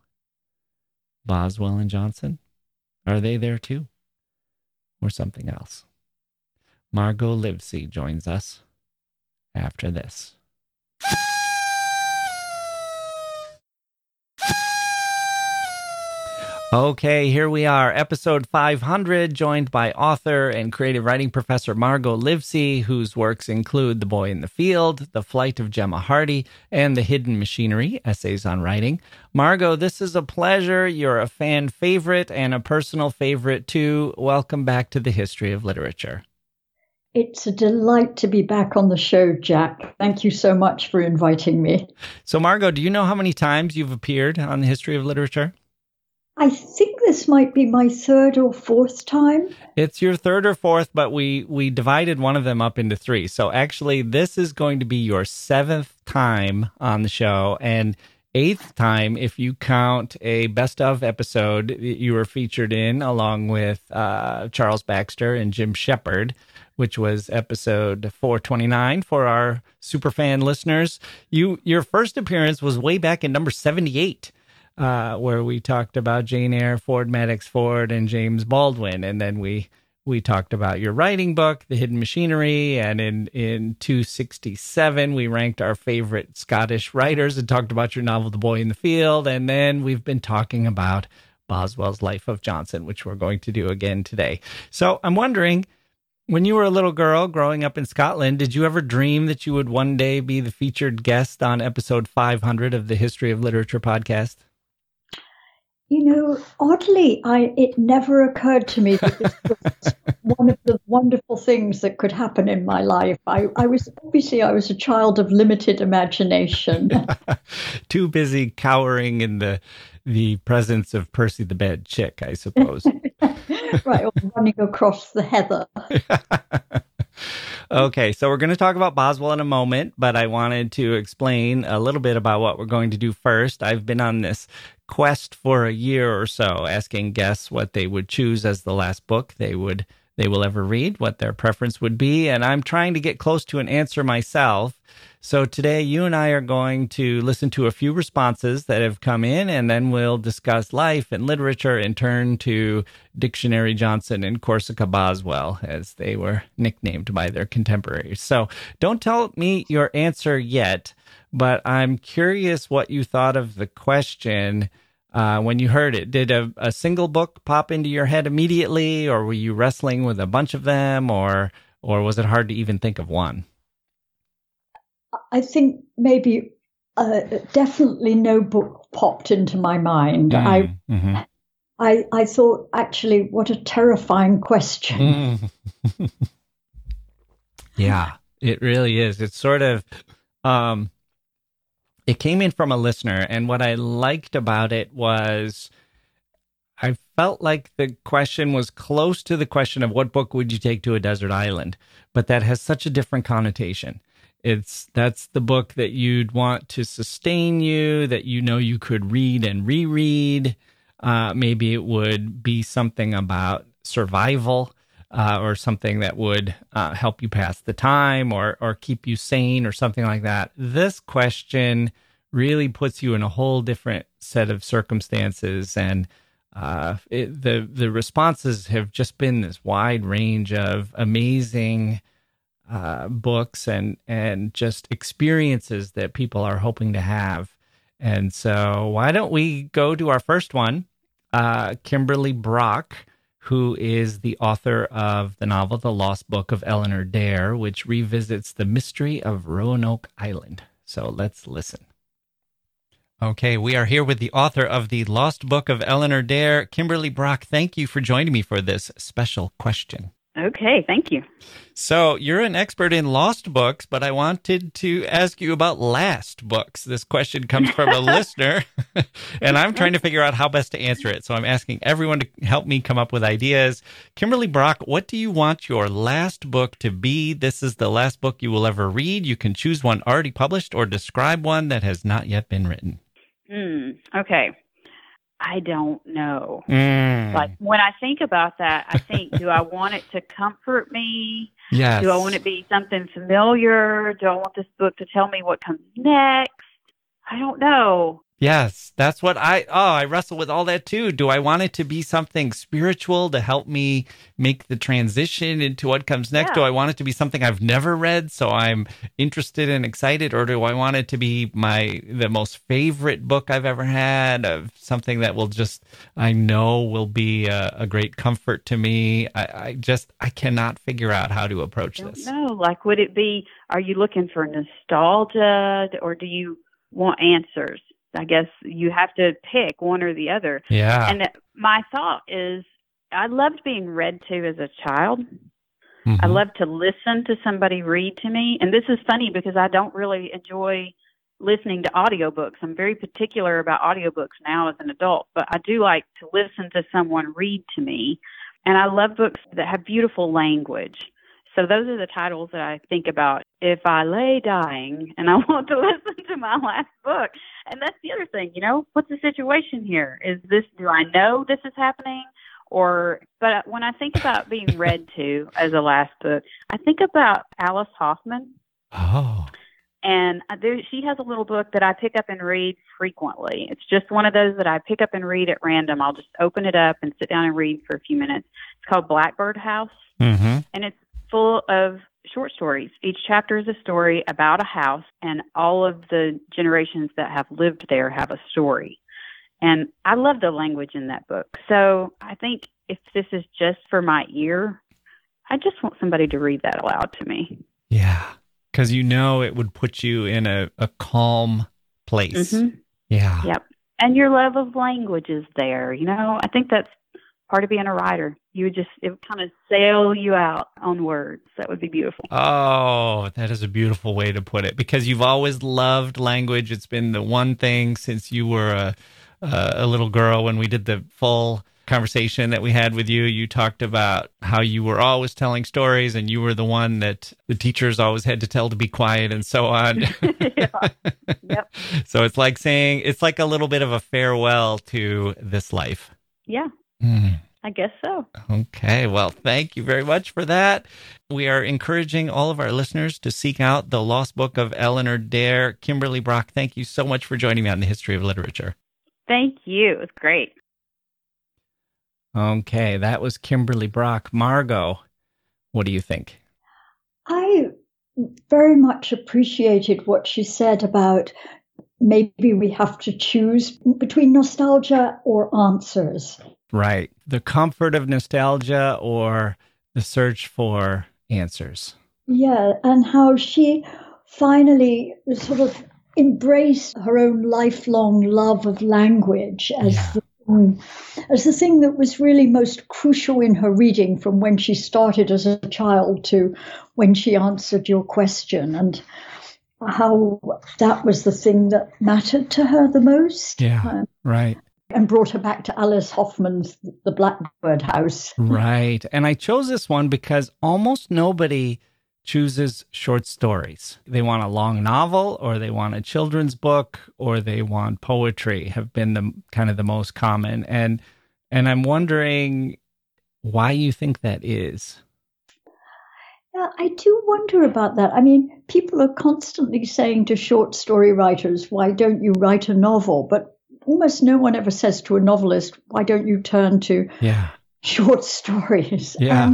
Boswell and Johnson? Are they there too? Or something else? Margot Livesey joins us after this. Okay, here we are, episode five hundred, joined by author and creative writing professor Margot Livesey, whose works include The Boy in the Field, The Flight of Gemma Hardy, and The Hidden Machinery, Essays on Writing. Margot, this is a pleasure. You're a fan favorite and a personal favorite, too. Welcome back to the History of Literature. It's a delight to be back on the show, Jack. Thank you so much for inviting me. So, Margot, do you know how many times you've appeared on the History of Literature? I think this might be my third or fourth time. It's your third or fourth, but we, we divided one of them up into three. So actually, this is going to be your seventh time on the show, and eighth time if you count a best of episode you were featured in along with uh, Charles Baxter and Jim Shepard, which was episode four twenty-nine for our superfan listeners. You Your first appearance was way back in number seventy-eight. Uh, where we talked about Jane Eyre, Ford Madox Ford, and James Baldwin. And then we we talked about your writing book, The Hidden Machinery. And in, in two sixty-seven, we ranked our favorite Scottish writers and talked about your novel, The Boy in the Field. And then we've been talking about Boswell's Life of Johnson, which we're going to do again today. So I'm wondering, when you were a little girl growing up in Scotland, did you ever dream that you would one day be the featured guest on episode five hundred of the History of Literature podcast? You know, oddly, I it never occurred to me that this was one of the wonderful things that could happen in my life. I, I was obviously I was a child of limited imagination. Too busy cowering in the the presence of Percy the Bad Chick, I suppose. Right, or running across the heather. Okay, so we're going to talk about Boswell in a moment, but I wanted to explain a little bit about what we're going to do first. I've been on this quest for a year or so, asking guests what they would choose as the last book they would they will ever read, what their preference would be, and I'm trying to get close to an answer myself. So today, you and I are going to listen to a few responses that have come in, and then we'll discuss life and literature and turn to Dictionary Johnson and Corsica Boswell, as they were nicknamed by their contemporaries. So don't tell me your answer yet, but I'm curious what you thought of the question uh, when you heard it. Did a, a single book pop into your head immediately, or were you wrestling with a bunch of them, or or was it hard to even think of one? I think maybe uh, definitely no book popped into my mind. Mm, I, mm-hmm. I I thought, actually, what a terrifying question. Mm. Yeah, it really is. It's sort of, um, it came in from a listener, and what I liked about it was I felt like the question was close to the question of what book would you take to a desert island, but that has such a different connotation. It's that's the book that you'd want to sustain you, that you know you could read and reread. Uh, maybe it would be something about survival, uh, or something that would uh, help you pass the time, or or keep you sane, or something like that. This question really puts you in a whole different set of circumstances, and uh, it, the the responses have just been this wide range of amazing Uh, books and and just experiences that people are hoping to have. And so why don't we go to our first one, uh, Kimberly Brock, who is the author of the novel The Lost Book of Eleanor Dare, which revisits the mystery of Roanoke Island. So let's listen. Okay, we are here with the author of The Lost Book of Eleanor Dare. Kimberly Brock, thank you for joining me for this special question. Okay, thank you. So you're an expert in lost books, but I wanted to ask you about last books. This question comes from a listener, and I'm trying to figure out how best to answer it. So I'm asking everyone to help me come up with ideas. Kimberly Brock, what do you want your last book to be? This is the last book you will ever read. You can choose one already published or describe one that has not yet been written. Hmm. Okay. I don't know. Mm. Like, when I think about that, I think, do I want it to comfort me? Yes. Do I want it to be something familiar? Do I want this book to tell me what comes next? I don't know. Yes, that's what I, oh, I wrestle with all that too. Do I want it to be something spiritual to help me make the transition into what comes next? Yeah. Do I want it to be something I've never read, so I'm interested and excited? Or do I want it to be my, the most favorite book I've ever had, of something that will just, I know will be a, a great comfort to me? I, I just, I cannot figure out how to approach I don't this. know. Like, would it be, are you looking for nostalgia, or do you want answers? I guess you have to pick one or the other. Yeah. And my thought is, I loved being read to as a child. Mm-hmm. I loved to listen to somebody read to me. And this is funny because I don't really enjoy listening to audiobooks. I'm very particular about audiobooks now as an adult, but I do like to listen to someone read to me. And I love books that have beautiful language. So those are the titles that I think about if I lay dying and I want to listen to my last book. And that's the other thing, you know, what's the situation here? Is this, do I know this is happening? Or, but when I think about being read to as a last book, I think about Alice Hoffman. Oh. And there, she has a little book that I pick up and read frequently. It's just one of those that I pick up and read at random. I'll just open it up and sit down and read for a few minutes. It's called Blackbird House. Mm-hmm. And it's full of short stories. Each chapter is a story about a house, and all of the generations that have lived there have a story. And I love the language in that book. So I think if this is just for my ear, I just want somebody to read that aloud to me. Yeah, because you know it would put you in a, a calm place. Mm-hmm. Yeah. Yep. And your love of language is there. You know, I think that's part of being a writer. You would just, it would kind of sail you out on words. That would be beautiful. Oh, that is a beautiful way to put it, because you've always loved language. It's been the one thing since you were a, a, a little girl. When we did the full conversation that we had with you, you talked about how you were always telling stories and you were the one that the teachers always had to tell to be quiet and so on. Yeah. Yep. So it's like saying, it's like a little bit of a farewell to this life. Yeah. Mm. I guess so. Okay. Well, thank you very much for that. We are encouraging all of our listeners to seek out The Lost Book of Eleanor Dare. Kimberly Brock, thank you so much for joining me on the History of Literature. Thank you. It was great. Okay. That was Kimberly Brock. Margot, what do you think? I very much appreciated what she said about maybe we have to choose between nostalgia or answers. Right. The comfort of nostalgia or the search for answers. Yeah, and how she finally sort of embraced her own lifelong love of language as, Yeah. the, thing, as the thing that was really most crucial in her reading, from when she started as a child to when she answered your question, and how that was the thing that mattered to her the most. Yeah, Um, right. and brought her back to Alice Hoffman's The Blackbird House. Right. And I chose this one because almost nobody chooses short stories. They want a long novel, or they want a children's book, or they want poetry, have been the kind of the most common. And and I'm wondering why you think that is. Yeah, I do wonder about that. I mean, people are constantly saying to short story writers, why don't you write a novel? But almost no one ever says to a novelist, why don't you turn to Yeah. short stories? Yeah.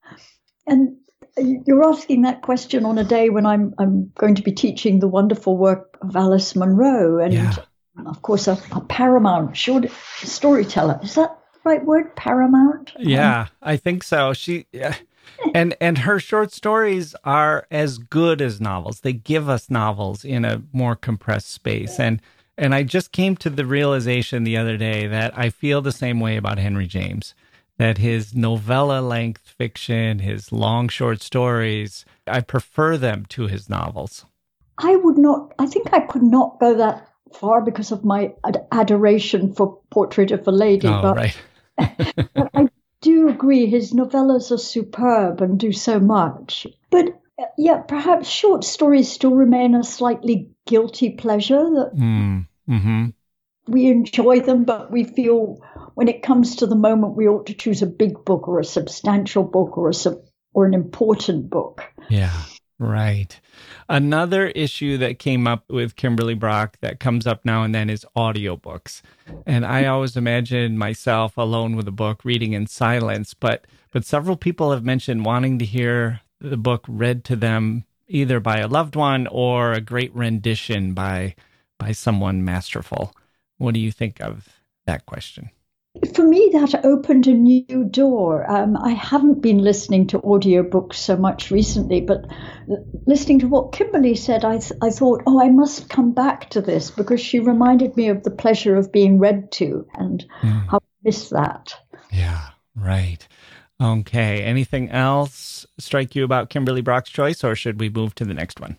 And, and you're asking that question on a day when I'm I'm going to be teaching the wonderful work of Alice Munro, and Yeah. of course a, a paramount short storyteller. Is that the right word, paramount? Yeah, I think so. She uh, and and her short stories are as good as novels. They give us novels in a more compressed space. And and I just came to the realization the other day that I feel the same way about Henry James, that his novella-length fiction, his long short stories, I prefer them to his novels. I would not, I think I could not go that far because of my ad- adoration for Portrait of a Lady. Oh, but, right. but I do agree his novellas are superb and do so much. But uh, yeah, perhaps short stories still remain a slightly guilty pleasure, that Mm, mm-hmm. we enjoy them, but we feel when it comes to the moment we ought to choose a big book or a substantial book or a sub- or an important book. Yeah, right. Another issue that came up with Kimberly Brock that comes up now and then is audiobooks. And I always imagine myself alone with a book reading in silence, but but several people have mentioned wanting to hear the book read to them either by a loved one or a great rendition by by someone masterful. What do you think of that question? For me, that opened a new door. Um, I haven't been listening to audiobooks so much recently, but listening to what Kimberly said, I, th- I thought, oh, I must come back to this, because she reminded me of the pleasure of being read to and mm. how I miss that. Yeah, right. Okay. Anything else strike you about Kimberly Brock's choice, or should we move to the next one?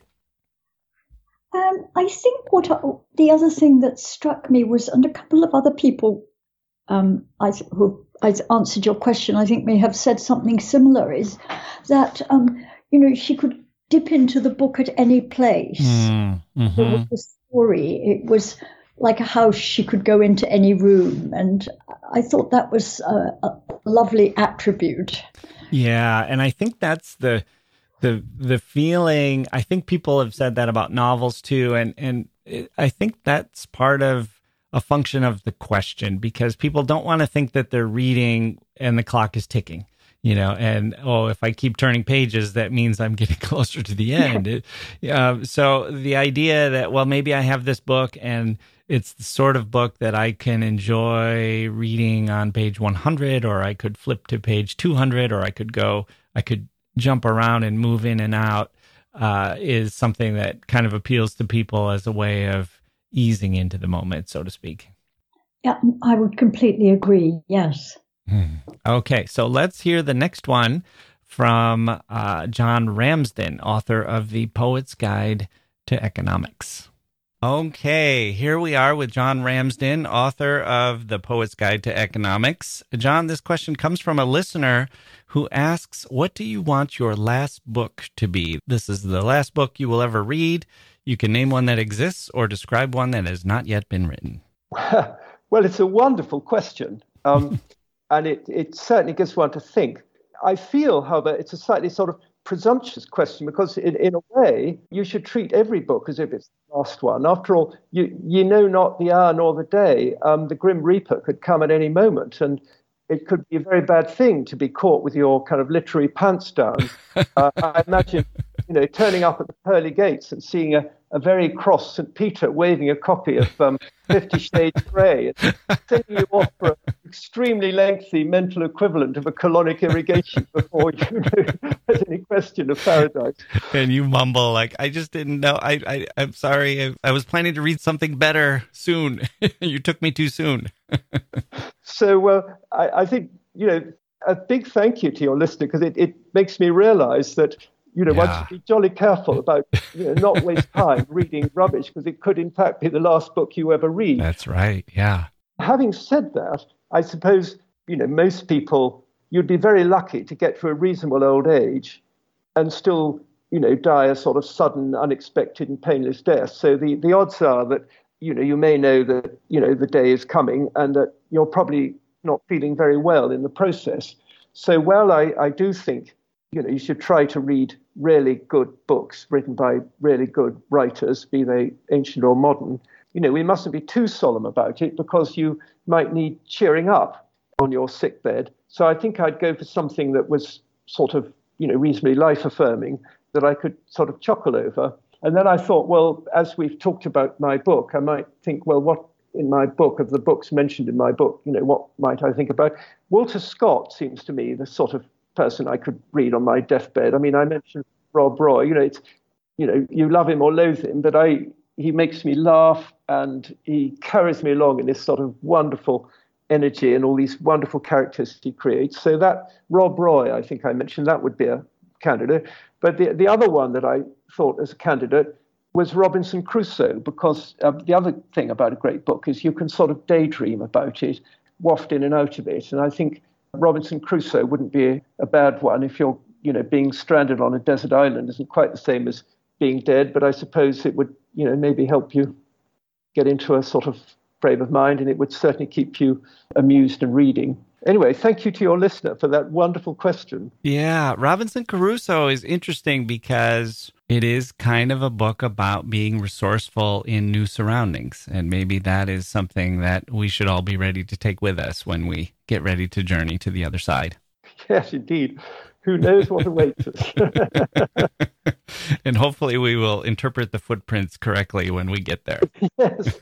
Um, I think what I, the other thing that struck me was, and a couple of other people um, I, who I answered your question, I think may have said something similar, is that, um, you know, she could dip into the book at any place. Mm, mm-hmm. There was the story. It was like a house. She could go into any room. And I thought that was a, a lovely attribute. Yeah. And I think that's the, the, the feeling. I think people have said that about novels too. And, and it, I think that's part of a function of the question, because people don't want to think that they're reading and the clock is ticking, you know, and, oh, if I keep turning pages, that means I'm getting closer to the end. it, uh, so the idea that, well, maybe I have this book and it's the sort of book that I can enjoy reading on page one hundred, or I could flip to page two hundred, or I could go, I could jump around and move in and out, uh, is something that kind of appeals to people as a way of easing into the moment, so to speak. Yeah, I would completely agree. Yes. Okay, so let's hear the next one from uh, John Ramsden, author of The Poet's Guide to Economics. Okay, here we are with John Ramsden, author of The Poet's Guide to Economics. John, this question comes from a listener who asks, what do you want your last book to be? This is the last book you will ever read. You can name one that exists or describe one that has not yet been written. Well, it's a wonderful question, um, and it, it certainly gives one to think. I feel, however, it's a slightly sort of presumptuous question because in, in a way, you should treat every book as if it's the last one. After all, you, you know not the hour nor the day. Um, the Grim Reaper could come at any moment, and it could be a very bad thing to be caught with your kind of literary pants down. Uh, I imagine, you know, turning up at the pearly gates and seeing a, a very cross Saint Peter waving a copy of um, Fifty Shades Grey and sending you off for an extremely lengthy mental equivalent of a colonic irrigation before you know there's any question of paradise. And you mumble like, I just didn't know. I, I, I'm sorry. I, I was planning to read something better soon. You took me too soon. So uh, I, I think, you know, a big thank you to your listener because it, it makes me realize that, you know, yeah. one should be jolly careful about you know, not waste time reading rubbish because it could in fact be the last book you ever read. That's right. Yeah. Having said that, I suppose, you know, most people, you'd be very lucky to get to a reasonable old age and still, you know, die a sort of sudden, unexpected and painless death. So the, the odds are that, you know, you may know that, you know, the day is coming and that you're probably not feeling very well in the process. So while I, I do think, you know, you should try to read really good books written by really good writers, be they ancient or modern, you know, we mustn't be too solemn about it because you might need cheering up on your sickbed. So I think I'd go for something that was sort of, you know, reasonably life-affirming that I could sort of chuckle over. And then I thought, well, as we've talked about my book, I might think, well, what in my book, of the books mentioned in my book, you know, what might I think about? Walter Scott seems to me the sort of person I could read on my deathbed. I mean, I mentioned Rob Roy, you know, it's, you know, you love him or loathe him, but I, he makes me laugh and he carries me along in this sort of wonderful energy and all these wonderful characters he creates. So that Rob Roy, I think I mentioned, that would be a candidate. But the, the other one that I thought as a candidate was Robinson Crusoe, because uh, the other thing about a great book is you can sort of daydream about it, waft in and out of it. And I think Robinson Crusoe wouldn't be a, a bad one if you're, you know, being stranded on a desert island isn't quite the same as being dead, but I suppose it would, you know, maybe help you get into a sort of frame of mind, and it would certainly keep you amused and reading. Anyway, thank you to your listener for that wonderful question. Yeah, Robinson Crusoe is interesting because it is kind of a book about being resourceful in new surroundings. And maybe that is something that we should all be ready to take with us when we get ready to journey to the other side. Yes, indeed. Who knows what awaits us? And hopefully we will interpret the footprints correctly when we get there. Yes.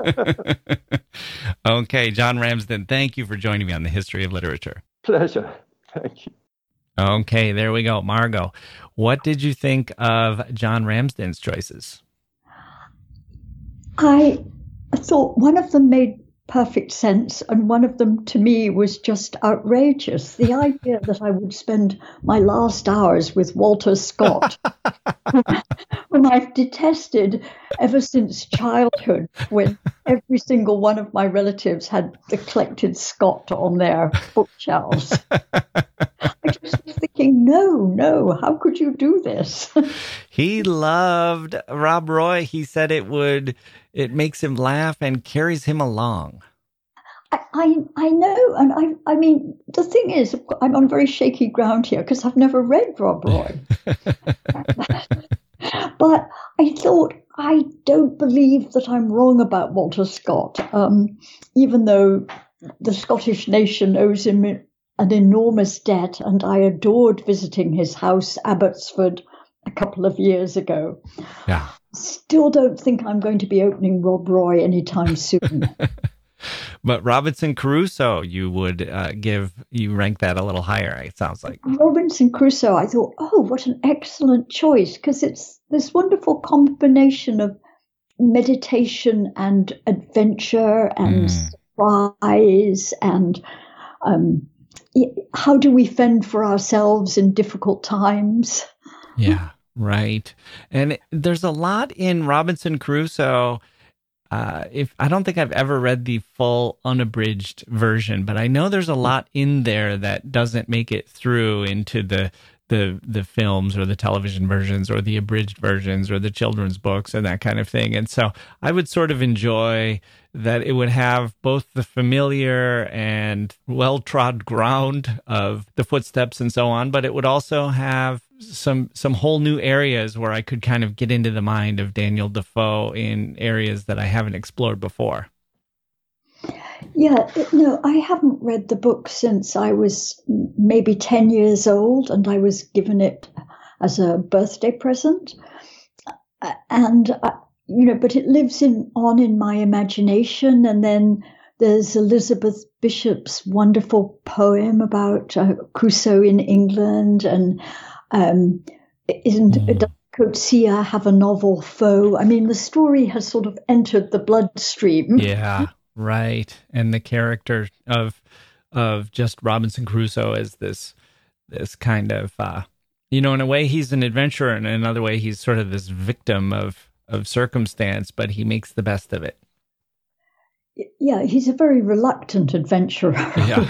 Okay, John Ramsden, thank you for joining me on the History of Literature. Pleasure. Thank you. Okay, there we go. Margot, what did you think of John Ramsden's choices? I thought one of them made perfect sense, and one of them to me was just outrageous. The idea that I would spend my last hours with Walter Scott, whom I've detested ever since childhood, when every single one of my relatives had the collected Scott on their bookshelves. I just was thinking, no, no, how could you do this? He loved Rob Roy. He said it would, it makes him laugh and carries him along. I, I, I know. And I, I mean, the thing is, I'm on very shaky ground here because I've never read Rob Roy. But I thought, I don't believe that I'm wrong about Walter Scott, um, even though the Scottish nation owes him an enormous debt, and I adored visiting his house, Abbotsford, a couple of years ago. Yeah. Still don't think I'm going to be opening Rob Roy anytime soon. But Robinson Crusoe, you would uh, give, you rank that a little higher, it sounds like. Robinson Crusoe, I thought, oh, what an excellent choice, because it's this wonderful combination of meditation and adventure and mm. surprise and um, how do we fend for ourselves in difficult times? Yeah, right. And there's a lot in Robinson Crusoe. Uh, if I don't think I've ever read the full unabridged version, but I know there's a lot in there that doesn't make it through into the the the films or the television versions or the abridged versions or the children's books and that kind of thing. And so I would sort of enjoy that it would have both the familiar and well-trod ground of the footsteps and so on, but it would also have some some whole new areas where I could kind of get into the mind of Daniel Defoe in areas that I haven't explored before. Yeah, no, I haven't read the book since I was maybe ten years old, and I was given it as a birthday present. And, uh, you know, but it lives in on in my imagination. And then there's Elizabeth Bishop's wonderful poem about uh, Crusoe in England. And um, isn't mm. does Coetzee have a novel foe? I mean, the story has sort of entered the bloodstream. Yeah. Right. And the character of of just Robinson Crusoe as this this kind of, uh, you know, in a way he's an adventurer, and in another way he's sort of this victim of, of circumstance, but he makes the best of it. Yeah, he's a very reluctant adventurer. Yeah.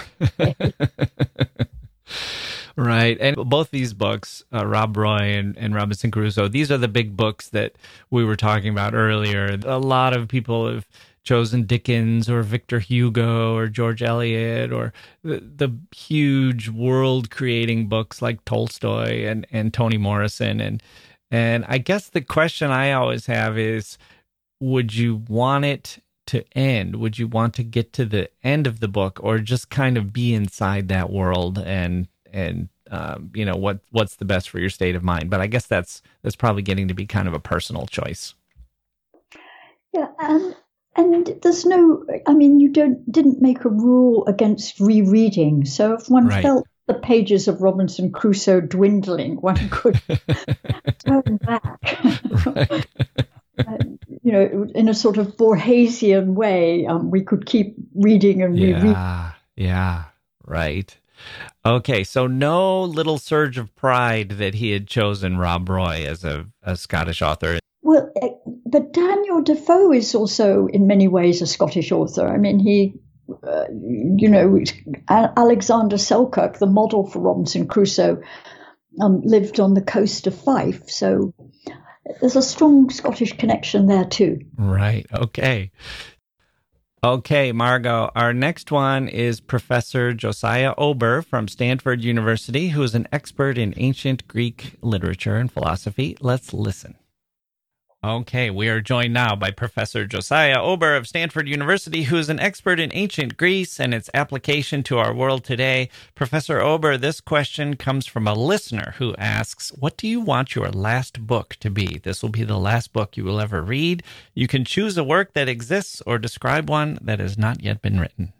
Right. And both these books, uh, Rob Roy and, and Robinson Crusoe, these are the big books that we were talking about earlier. A lot of people have chosen Dickens or Victor Hugo or George Eliot or the, the huge world-creating books like Tolstoy and, and Toni Morrison. And and I guess the question I always have is, would you want it to end? Would you want to get to the end of the book, or just kind of be inside that world and and um, you know, what what's the best for your state of mind? But I guess that's that's probably getting to be kind of a personal choice. Yeah, um and there's no, I mean, you don't didn't make a rule against rereading. So if one right. felt the pages of Robinson Crusoe dwindling, one could turn back. Right. uh, you know, in a sort of Borgesian way, um, we could keep reading and rereading. Yeah, yeah, right. Okay, so no little surge of pride that he had chosen Rob Roy as a, a Scottish author. Well, but Daniel Defoe is also, in many ways, a Scottish author. I mean, he, uh, you know, Alexander Selkirk, the model for Robinson Crusoe, um, lived on the coast of Fife. So there's a strong Scottish connection there, too. Right. Okay. Okay, Margot, our next one is Professor Josiah Ober from Stanford University, who is an expert in ancient Greek literature and philosophy. Let's listen. Okay, we are joined now by Professor Josiah Ober of Stanford University, who is an expert in ancient Greece and its application to our world today. Professor Ober, this question comes from a listener who asks, what do you want your last book to be? This will be the last book you will ever read. You can choose a work that exists or describe one that has not yet been written.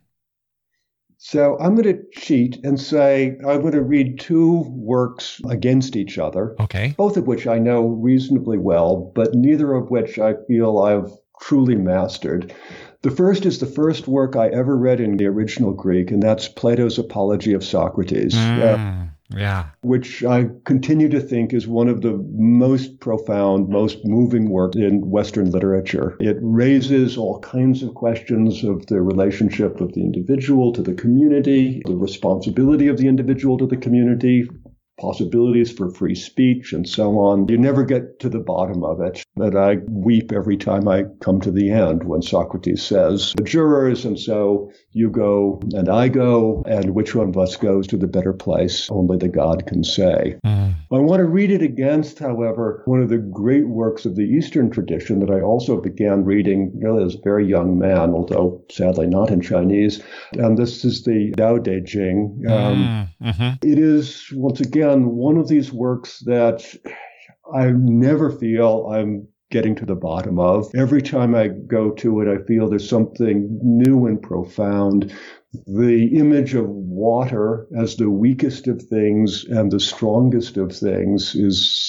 So I'm going to cheat and say I'm going to read two works against each other, okay, both of which I know reasonably well, but neither of which I feel I've truly mastered. The first is the first work I ever read in the original Greek, and that's Plato's Apology of Socrates. Mm, uh, yeah. Which I continue to think is one of the most profound, most moving works in Western literature. It raises all kinds of questions of the relationship of the individual to the community, the responsibility of the individual to the community, possibilities for free speech, and so on. You never get to the bottom of it. But I weep every time I come to the end when Socrates says, the jurors, and so you go and I go, and which one of us goes to the better place, only the God can say. Mm. I want to read it against, however, one of the great works of the Eastern tradition that I also began reading really as a very young man, although sadly not in Chinese, and this is the Tao Te Ching. Um, mm. mm-hmm. It is, once again, one of these works that I never feel I'm getting to the bottom of. Every time I go to it, I feel there's something new and profound. The image of water as the weakest of things and the strongest of things is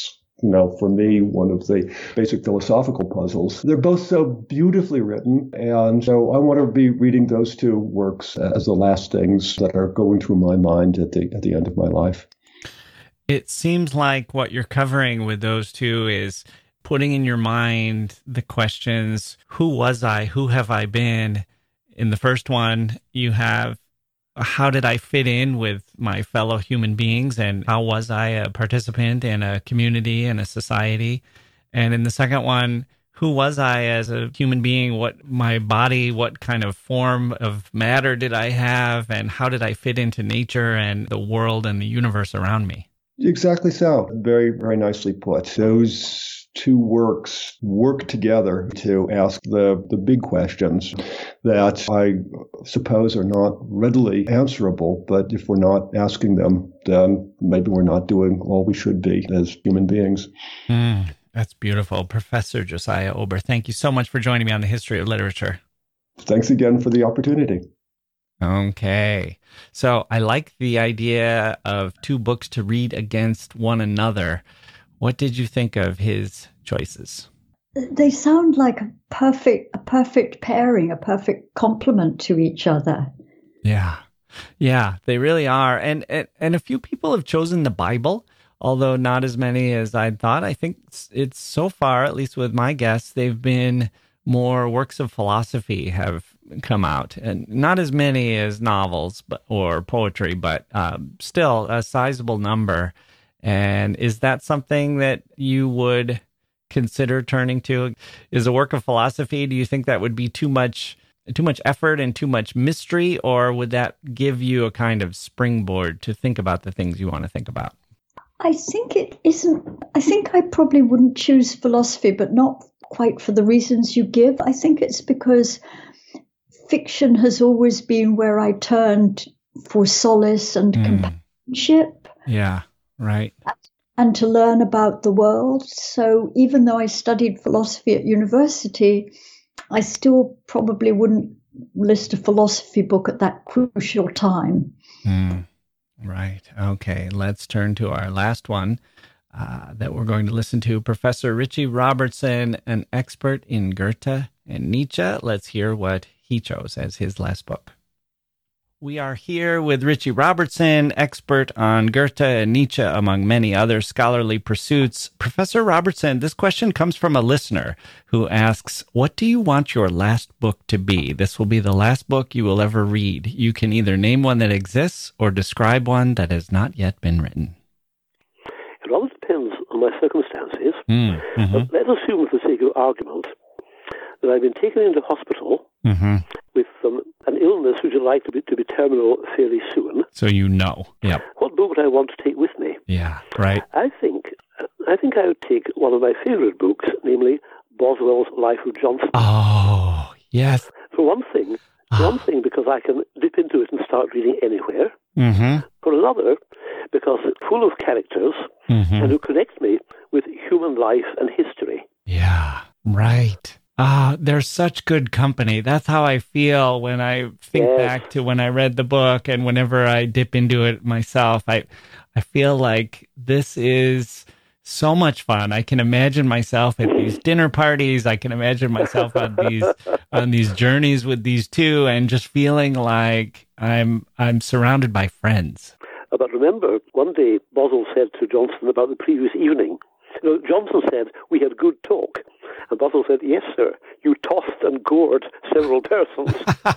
you know, for me, one of the basic philosophical puzzles. They're both so beautifully written, and so I want to be reading those two works as the last things that are going through my mind at the at the end of my life. It seems like what you're covering with those two is putting in your mind the questions, who was I? Who have I been? In the first one, you have, how did I fit in with my fellow human beings, and how was I a participant in a community and a society? And in the second one, who was I as a human being? What my body, what kind of form of matter did I have, and how did I fit into nature and the world and the universe around me? Exactly so. Very, very nicely put. Those two works work together to ask the, the big questions that I suppose are not readily answerable, but if we're not asking them, then maybe we're not doing all we should be as human beings. Mm, that's beautiful. Professor Josiah Ober, thank you so much for joining me on the History of Literature. Thanks again for the opportunity. Okay. So I like the idea of two books to read against one another. What did you think of his choices? They sound like a perfect, a perfect pairing, a perfect complement to each other. Yeah. Yeah, they really are. And, and, and a few people have chosen the Bible, although not as many as I thought. I think it's, it's so far, at least with my guests, they've been more works of philosophy have come out, and not as many as novels but, or poetry, but um, still a sizable number. And is that something that you would consider turning to? Is a work of philosophy, do you think that would be too much too much effort and too much mystery, or would that give you a kind of springboard to think about the things you want to think about? I think it isn't. I think I probably wouldn't choose philosophy, but not quite for the reasons you give. I think it's because fiction has always been where I turned for solace and mm. companionship. Yeah, right. And to learn about the world. So even though I studied philosophy at university, I still probably wouldn't list a philosophy book at that crucial time. Mm. Right. Okay. Let's turn to our last one uh, that we're going to listen to. Professor Richie Robertson, an expert in Goethe and Nietzsche. Let's hear what he chose as his last book. We are here with Richie Robertson, expert on Goethe and Nietzsche, among many other scholarly pursuits. Professor Robertson, this question comes from a listener who asks, what do you want your last book to be? This will be the last book you will ever read. You can either name one that exists or describe one that has not yet been written. It rather depends on my circumstances. Mm, mm-hmm. But let's assume, for the sake of argument, that I've been taken into hospital mm-hmm. with um, an illness which is likely to be, to be terminal fairly soon. So you know. Yep. What book would I want to take with me? Yeah, right. I think I think I would take one of my favorite books, namely Boswell's Life of Johnson. Oh, yes. For one thing, for one thing, because I can dip into it and start reading anywhere. Mm-hmm. For another, because it's full of characters mm-hmm. and who connect me with human life and history. Yeah, right. Ah, they're such good company. That's how I feel when I think yes. back to when I read the book, and whenever I dip into it myself, I, I feel like this is so much fun. I can imagine myself at these dinner parties. I can imagine myself on these on these journeys with these two, and just feeling like I'm I'm surrounded by friends. But remember, one day Boswell said to Johnson about the previous evening. You know, Johnson said, we had good talk. And Boswell said, yes, sir, you tossed and gored several persons.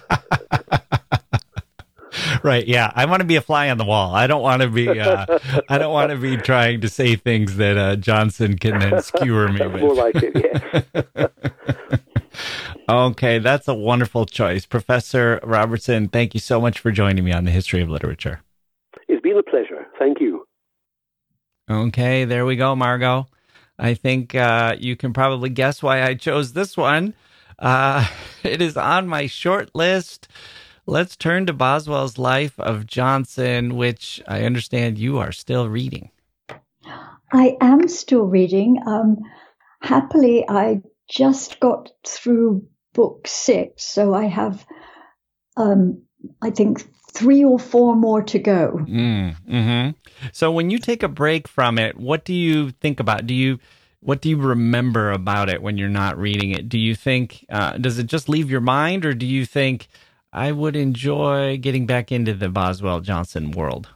Right, yeah. I want to be a fly on the wall. I don't want to be uh, I don't want to be trying to say things that uh, Johnson can then skewer me with. More like it, yes. Okay, that's a wonderful choice. Professor Robertson, thank you so much for joining me on the History of Literature. It's been a pleasure. Thank you. Okay, there we go, Margot. I think uh, you can probably guess why I chose this one. Uh, it is on my short list. Let's turn to Boswell's Life of Johnson, which I understand you are still reading. I am still reading. Um, happily, I just got through book six, so I have um, I think, three or four more to go. Mm, mm-hmm. So when you take a break from it, what do you think about? Do you, what do you remember about it when you're not reading it? Do you think, uh, does it just leave your mind, or do you think, I would enjoy getting back into the Boswell Johnson world?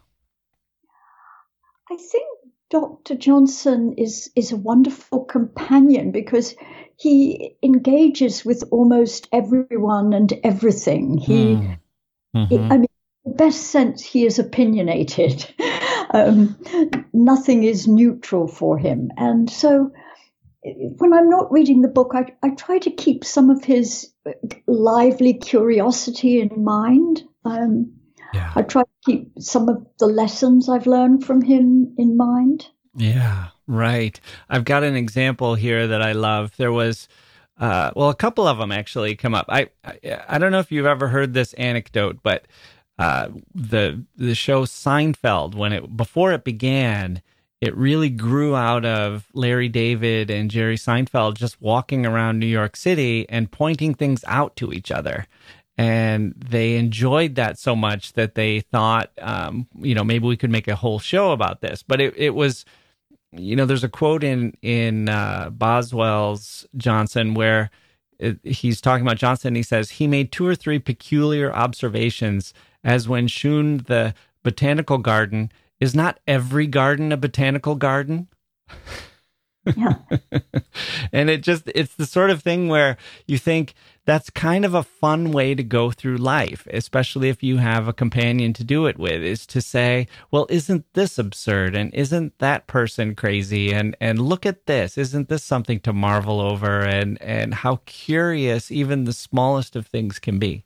I think Doctor Johnson is, is a wonderful companion because he engages with almost everyone and everything. He, mm-hmm. he I mean, in the best sense, he is opinionated. um, nothing is neutral for him. And so when I'm not reading the book, I, I try to keep some of his lively curiosity in mind. Um, yeah. I try to keep some of the lessons I've learned from him in mind. Yeah, right. I've got an example here that I love. There was, uh, well, a couple of them actually come up. I, I, I don't know if you've ever heard this anecdote, but uh, the the show Seinfeld, when it before it began, it really grew out of Larry David and Jerry Seinfeld just walking around New York City and pointing things out to each other. And they enjoyed that so much that they thought, um, you know, maybe we could make a whole show about this. But it, it was, you know, there's a quote in, in uh, Boswell's Johnson where it, he's talking about Johnson. He says, he made two or three peculiar observations, as when shewn the botanical garden, is not every garden a botanical garden? Yeah. And it just, it's the sort of thing where you think that's kind of a fun way to go through life, especially if you have a companion to do it with, is to say, well, isn't this absurd? And isn't that person crazy? And, and look at this. Isn't this something to marvel over? And, and how curious even the smallest of things can be.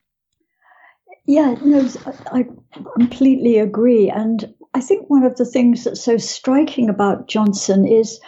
Yeah, no, I completely agree. And I think one of the things that's so striking about Johnson is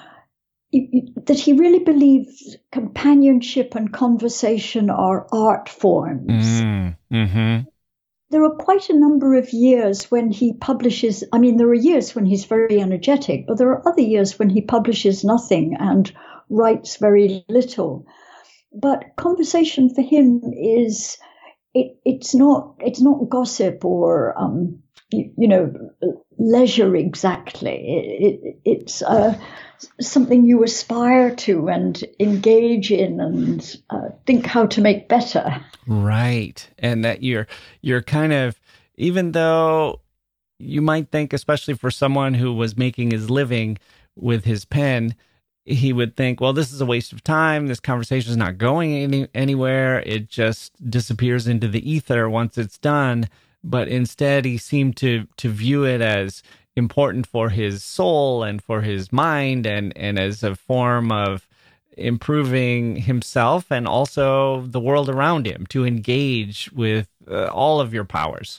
that he really believes companionship and conversation are art forms. Mm, mm-hmm. There are quite a number of years when he publishes, I mean, there are years when he's very energetic, but there are other years when he publishes nothing and writes very little. But conversation for him is, it, it's not it's not gossip or, um, you, you know, leisure exactly. It, it, it's uh, something you aspire to and engage in and uh, think how to make better. Right. And that you're you're kind of, even though you might think, especially for someone who was making his living with his pen, he would think, well, this is a waste of time. This conversation is not going any, anywhere. It just disappears into the ether once it's done. But instead, he seemed to to view it as important for his soul and for his mind, and, and as a form of improving himself and also the world around him, to engage with uh, all of your powers.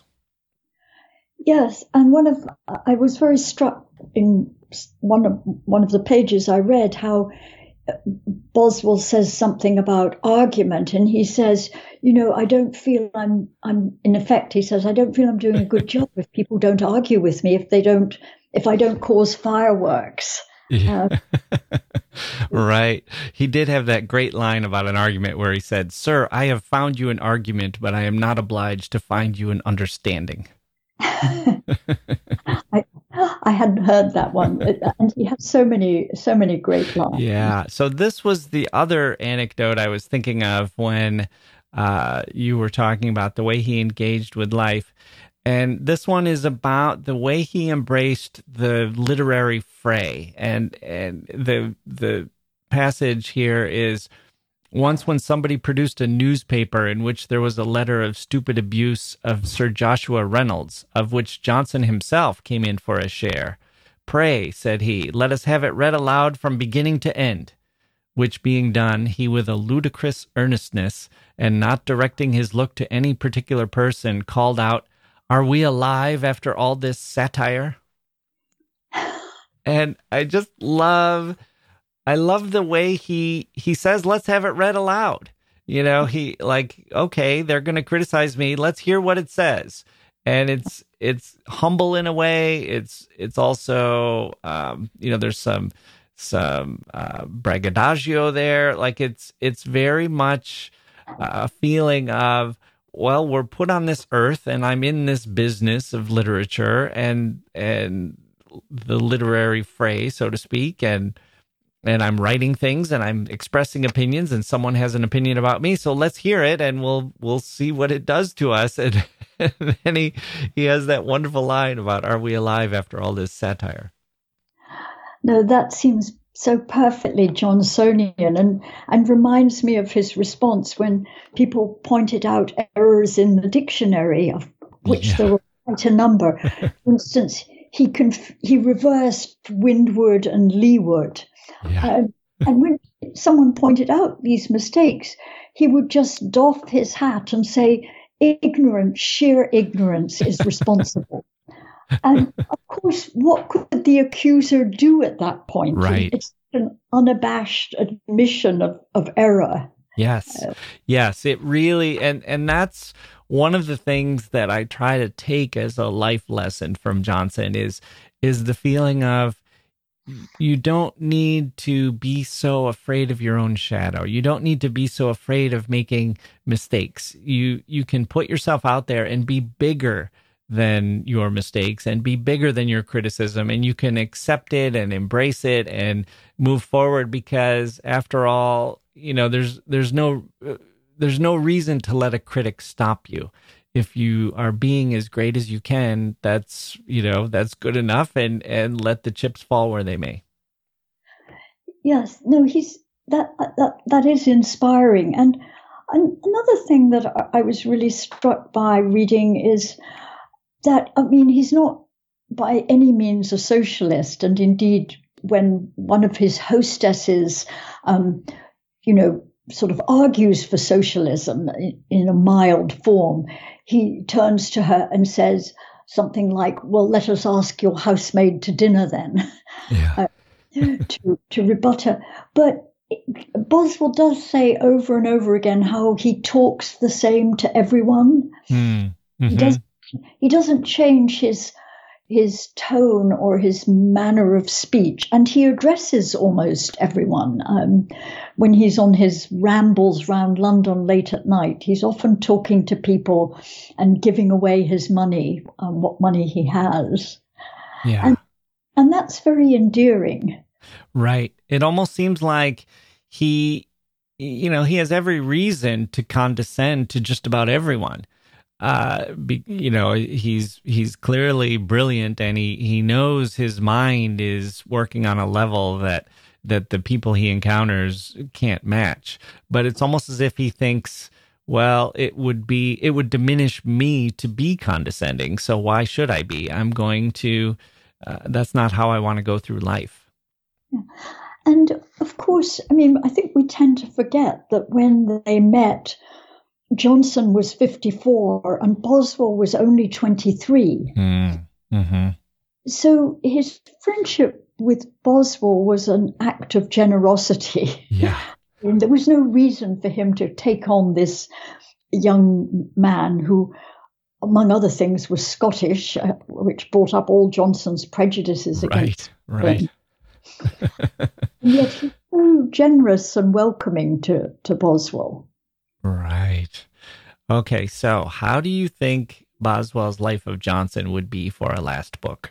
Yes, and one of I was very struck in one of one of the pages I read how Boswell says something about argument, and he says, you know, I don't feel I'm I'm in effect, he says, I don't feel I'm doing a good job if people don't argue with me, if they don't if I don't cause fireworks. Uh, Right. He did have that great line about an argument where he said, "Sir, I have found you an argument, but I am not obliged to find you an understanding." I, I hadn't heard that one, and he had so many, so many great lines. Yeah. So this was the other anecdote I was thinking of when uh, you were talking about the way he engaged with life, and this one is about the way he embraced the literary fray, and and the the passage here is, once when somebody produced a newspaper in which there was a letter of stupid abuse of Sir Joshua Reynolds, of which Johnson himself came in for a share. "Pray," said he, "let us have it read aloud from beginning to end." Which being done, he with a ludicrous earnestness, and not directing his look to any particular person, called out, "Are we alive after all this satire?" And I just love... I love the way he, he says, let's have it read aloud. You know, he like, okay, they're going to criticize me. Let's hear what it says. And it's, it's humble in a way. It's, it's also, um, you know, there's some, some, uh, braggadocio there. Like it's, it's very much a feeling of, well, we're put on this earth, and I'm in this business of literature and and the literary fray, so to speak, and and I'm writing things and I'm expressing opinions, and someone has an opinion about me. So let's hear it, and we'll we'll see what it does to us. And, and then he he has that wonderful line about, "Are we alive after all this satire?" No, that seems so perfectly Johnsonian, and and reminds me of his response when people pointed out errors in the dictionary, of which yeah. there were quite a number. For instance, he conf- he reversed windward and leeward. Yeah. Uh, and when someone pointed out these mistakes, he would just doff his hat and say, "Ignorance, sheer ignorance is responsible." And of course, what could the accuser do at that point? Right. It's an unabashed admission of, of error. Yes. Uh, yes, it really, and, and that's one of the things that I try to take as a life lesson from Johnson is, is the feeling of, you don't need to be so afraid of your own shadow. You don't need to be so afraid of making mistakes. You, you can put yourself out there and be bigger than your mistakes and be bigger than your criticism, and you can accept it and embrace it and move forward, because after all, you know, there's there's no uh, there's no reason to let a critic stop you. If you are being as great as you can, that's, you know, that's good enough, and and let the chips fall where they may. Yes, no, he's that that that is inspiring. And, and another thing that I was really struck by reading is that, I mean, he's not by any means a socialist. And indeed, when one of his hostesses, um, you know, sort of argues for socialism in a mild form, he turns to her and says something like, "Well, let us ask your housemaid to dinner then," yeah. uh, to, to rebut her. But Boswell does say over and over again how he talks the same to everyone. Mm. Mm-hmm. He does. He doesn't change his his tone or his manner of speech, and he addresses almost everyone. Um, when he's on his rambles round London late at night, he's often talking to people and giving away his money, um, what money he has. Yeah, and, and that's very endearing. Right. It almost seems like he, you know, he has every reason to condescend to just about everyone. Uh, be, you know, he's he's clearly brilliant, and he, he knows his mind is working on a level that that the people he encounters can't match. But it's almost as if he thinks, well, it would be it would diminish me to be condescending, so why should I be? I'm going to. Uh, that's not how I want to go through life. Yeah. And of course, I mean, I think we tend to forget that when they met, Johnson was fifty-four and Boswell was only twenty-three. Mm, mm-hmm. So his friendship with Boswell was an act of generosity. Yeah. And there was no reason for him to take on this young man who, among other things, was Scottish, uh, which brought up all Johnson's prejudices against him. Right, right. Yet he's so generous and welcoming to, to Boswell. Right. Okay, so how do you think Boswell's Life of Johnson would be for a last book?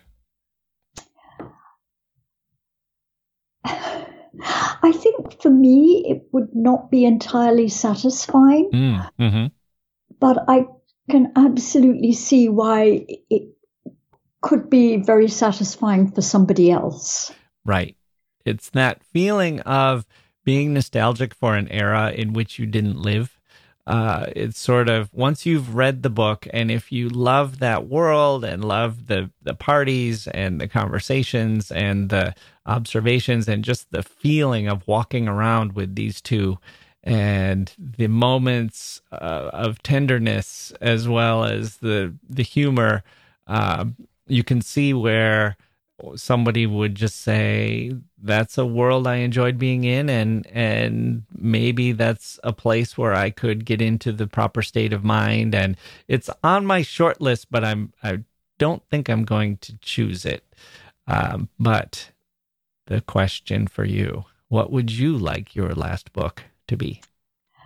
I think for me, it would not be entirely satisfying, mm, mm-hmm. but I can absolutely see why it could be very satisfying for somebody else. Right. It's that feeling of being nostalgic for an era in which you didn't live. Uh, it's sort of, once you've read the book, and if you love that world and love the, the parties and the conversations and the observations and just the feeling of walking around with these two and the moments uh, of tenderness as well as the, the humor, uh, you can see where somebody would just say, that's a world I enjoyed being in, and and maybe that's a place where I could get into the proper state of mind. And it's on my short list, but I'm I don't think I'm going to choose it. Um, but the question for you, what would you like your last book to be?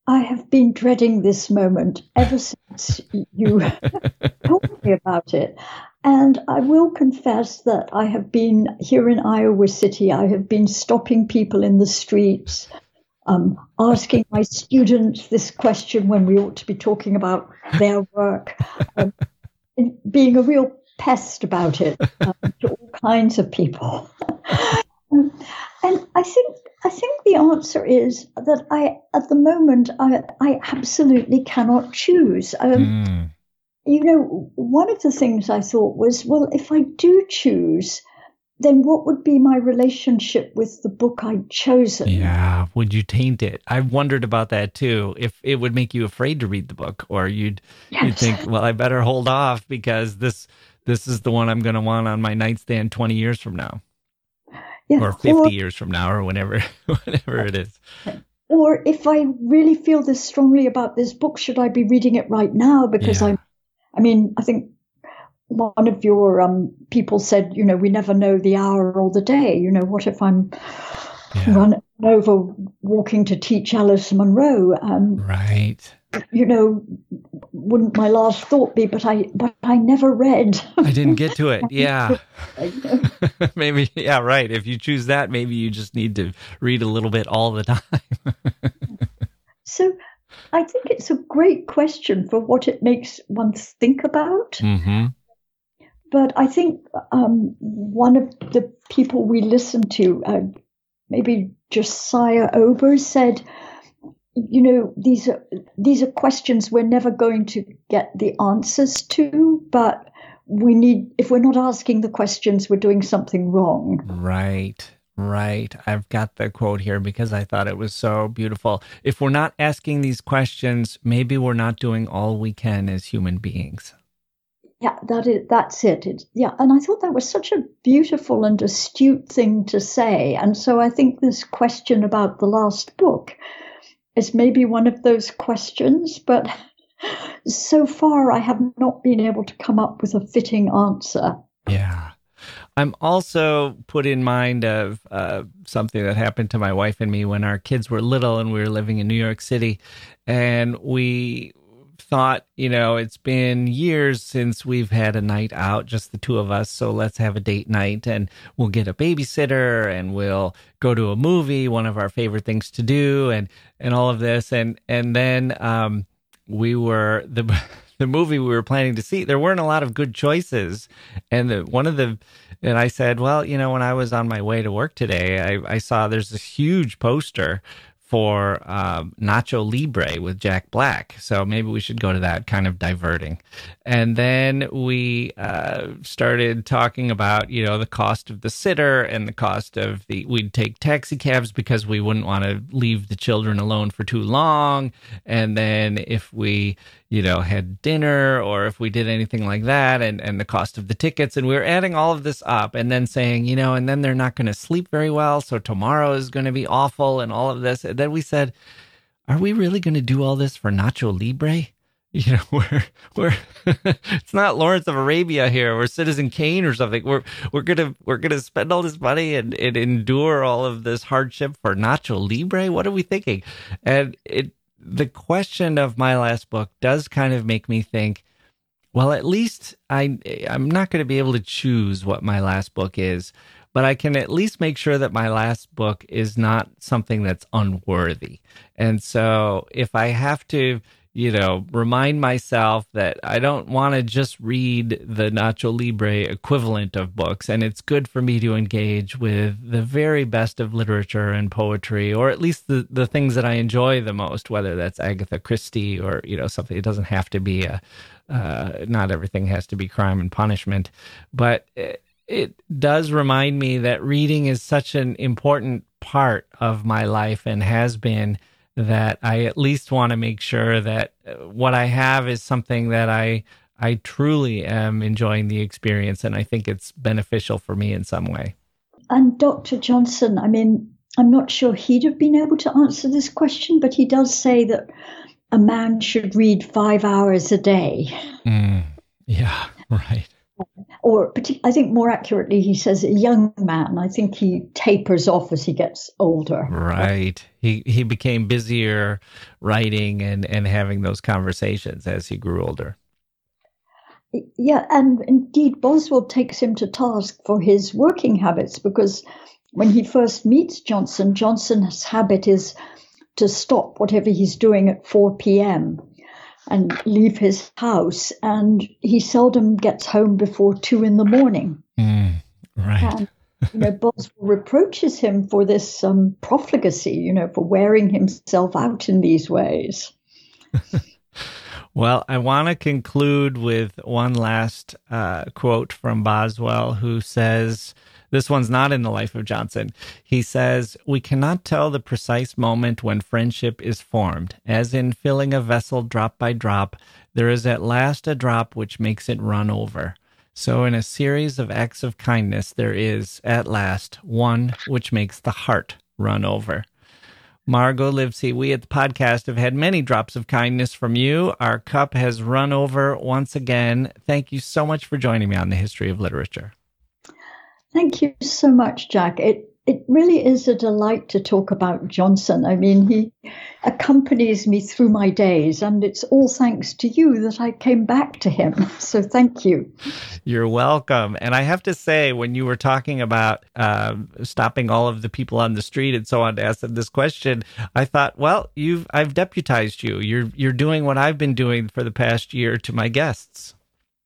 I have been dreading this moment ever since you told me about it. And I will confess that I have been here in Iowa City. I have been stopping people in the streets, um, asking my students this question when we ought to be talking about their work, um, being a real pest about it um, to all kinds of people. um, and I think I think the answer is that I, at the moment, I, I absolutely cannot choose. Um, mm. You know, one of the things I thought was, well, if I do choose, then what would be my relationship with the book I'd chosen? Yeah, would you taint it? I wondered about that too. If it would make you afraid to read the book, or you'd yes. you'd think, well, I better hold off because this this is the one I'm going to want on my nightstand twenty years from now, yeah, or fifty or, years from now, or whenever whenever it is. Or if I really feel this strongly about this book, should I be reading it right now? Because yeah. I'm, I mean, I think. One of your um, people said, you know, we never know the hour or the day. You know, what if I'm yeah. run over walking to teach Alice Munro? Um, right. You know, wouldn't my last thought be, but I but I never read. I didn't get to it. Yeah. Maybe, yeah, right. If you choose that, maybe you just need to read a little bit all the time. So I think it's a great question for what it makes one think about. Mm-hmm. But I think um, one of the people we listened to, uh, maybe Josiah Ober, said, you know, these are these are questions we're never going to get the answers to, but we need, if we're not asking the questions, we're doing something wrong. Right, right. I've got the quote here because I thought it was so beautiful. If we're not asking these questions, maybe we're not doing all we can as human beings. Yeah, that is, that's it. It's, yeah, and I thought that was such a beautiful and astute thing to say. And so I think this question about the last book is maybe one of those questions, but so far I have not been able to come up with a fitting answer. Yeah. I'm also put in mind of uh, something that happened to my wife and me when our kids were little and we were living in New York City, and we thought, you know, it's been years since we've had a night out, just the two of us, so let's have a date night, and we'll get a babysitter, and we'll go to a movie, one of our favorite things to do, and and all of this, and and then um, we were the the movie we were planning to see. There weren't a lot of good choices, and the, one of the and I said, well, you know, when I was on my way to work today, I, I saw there's this huge poster for um, Nacho Libre with Jack Black. So maybe we should go to that, kind of diverting. And then we uh, started talking about, you know, the cost of the sitter and the cost of the, we'd take taxi cabs because we wouldn't want to leave the children alone for too long. And then if we, you know, had dinner or if we did anything like that, and, and the cost of the tickets. And we were adding all of this up and then saying, you know, and then they're not going to sleep very well. So tomorrow is going to be awful and all of this. And then we said, are we really going to do all this for Nacho Libre? You know, we're, we're, it's not Lawrence of Arabia here. We're Citizen Kane or something. We're, we're going to, we're going to spend all this money and, and endure all of this hardship for Nacho Libre. What are we thinking? And it, the question of my last book does kind of make me think, well, at least I, I'm not going to be able to choose what my last book is, but I can at least make sure that my last book is not something that's unworthy. And so if I have to, you know, remind myself that I don't want to just read the Nacho Libre equivalent of books, and it's good for me to engage with the very best of literature and poetry, or at least the, the things that I enjoy the most, whether that's Agatha Christie or, you know, something. It doesn't have to be a, uh, not everything has to be Crime and Punishment, but it, it does remind me that reading is such an important part of my life and has been, that I at least want to make sure that what I have is something that I I truly am enjoying the experience, and I think it's beneficial for me in some way. And Doctor Johnson, I mean, I'm not sure he'd have been able to answer this question, but he does say that a man should read five hours a day. Mm, yeah, right. or I think more accurately, he says a young man. I think he tapers off as he gets older. Right. He he became busier writing and, and having those conversations as he grew older. Yeah, and indeed, Boswell takes him to task for his working habits, because when he first meets Johnson, Johnson's habit is to stop whatever he's doing at four p.m. and leave his house, and he seldom gets home before two in the morning. Mm, right. And, you know, Boswell reproaches him for this um, profligacy, you know, for wearing himself out in these ways. Well, I want to conclude with one last uh, quote from Boswell, who says, this one's not in the life of Johnson. He says, "We cannot tell the precise moment when friendship is formed. As in filling a vessel drop by drop, there is at last a drop which makes it run over. So in a series of acts of kindness, there is, at last, one which makes the heart run over." Margot Livesey, we at the podcast have had many drops of kindness from you. Our cup has run over once again. Thank you so much for joining me on The History of Literature. Thank you so much, Jack. It it really is a delight to talk about Johnson. I mean, he accompanies me through my days, and it's all thanks to you that I came back to him. So thank you. You're welcome. And I have to say, when you were talking about uh, stopping all of the people on the street and so on to ask them this question, I thought, well, you've I've deputized you. You're you're doing what I've been doing for the past year to my guests.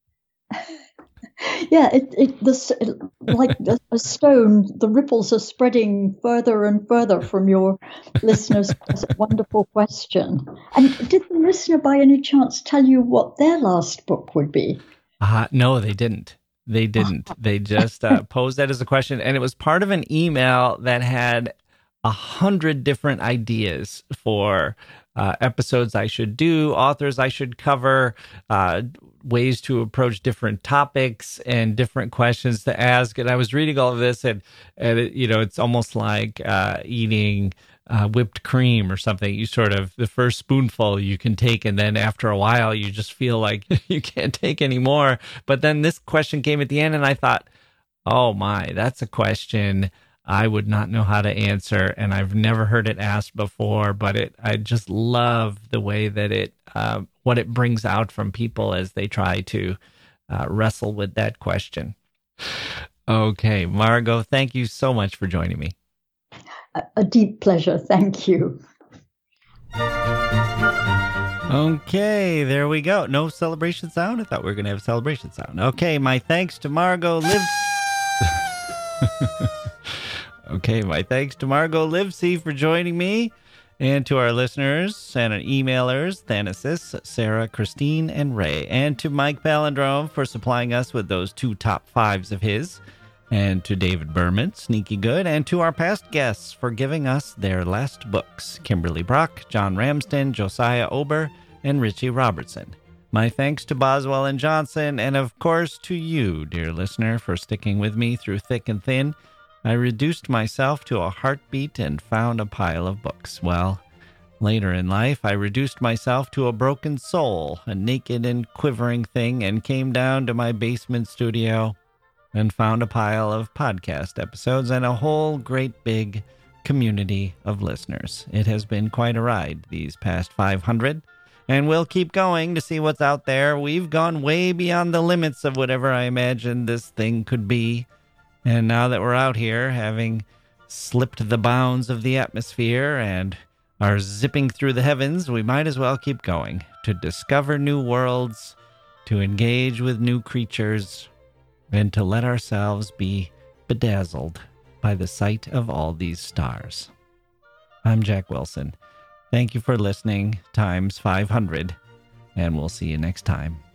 Yeah, it, it this like a stone, the ripples are spreading further and further from your listeners' wonderful question. And did the listener by any chance tell you what their last book would be? Uh, no, they didn't. They didn't. They just uh, posed that as a question, and it was part of an email that had a hundred different ideas for uh, episodes I should do, authors I should cover, uh, ways to approach different topics and different questions to ask. And I was reading all of this, and, and it, you know, it's almost like uh, eating uh, whipped cream or something. You sort of, the first spoonful you can take, and then after a while, you just feel like you can't take any more. But then this question came at the end, and I thought, oh my, that's a question I would not know how to answer, and I've never heard it asked before, but it I just love the way that it, uh, what it brings out from people as they try to uh, wrestle with that question. Okay, Margot, thank you so much for joining me. A, a deep pleasure. Thank you. Okay, there we go. No celebration sound? I thought we were going to have a celebration sound. Okay, my thanks to Margot Lives... Okay, my thanks to Margot Livesey for joining me, and to our listeners and our emailers, Thanasis, Sarah, Christine, and Ray, and to Mike Palindrome for supplying us with those two top fives of his, and to David Berman, Sneaky Good, and to our past guests for giving us their last books, Kimberly Brock, John Ramsden, Josiah Ober, and Richie Robertson. My thanks to Boswell and Johnson, and of course to you, dear listener, for sticking with me through thick and thin. I reduced myself to a heartbeat and found a pile of books. Well, later in life, I reduced myself to a broken soul, a naked and quivering thing, and came down to my basement studio and found a pile of podcast episodes and a whole great big community of listeners. It has been quite a ride these past five hundred, and we'll keep going to see what's out there. We've gone way beyond the limits of whatever I imagined this thing could be. And now that we're out here, having slipped the bounds of the atmosphere and are zipping through the heavens, we might as well keep going to discover new worlds, to engage with new creatures, and to let ourselves be bedazzled by the sight of all these stars. I'm Jack Wilson. Thank you for listening times five hundred, and we'll see you next time.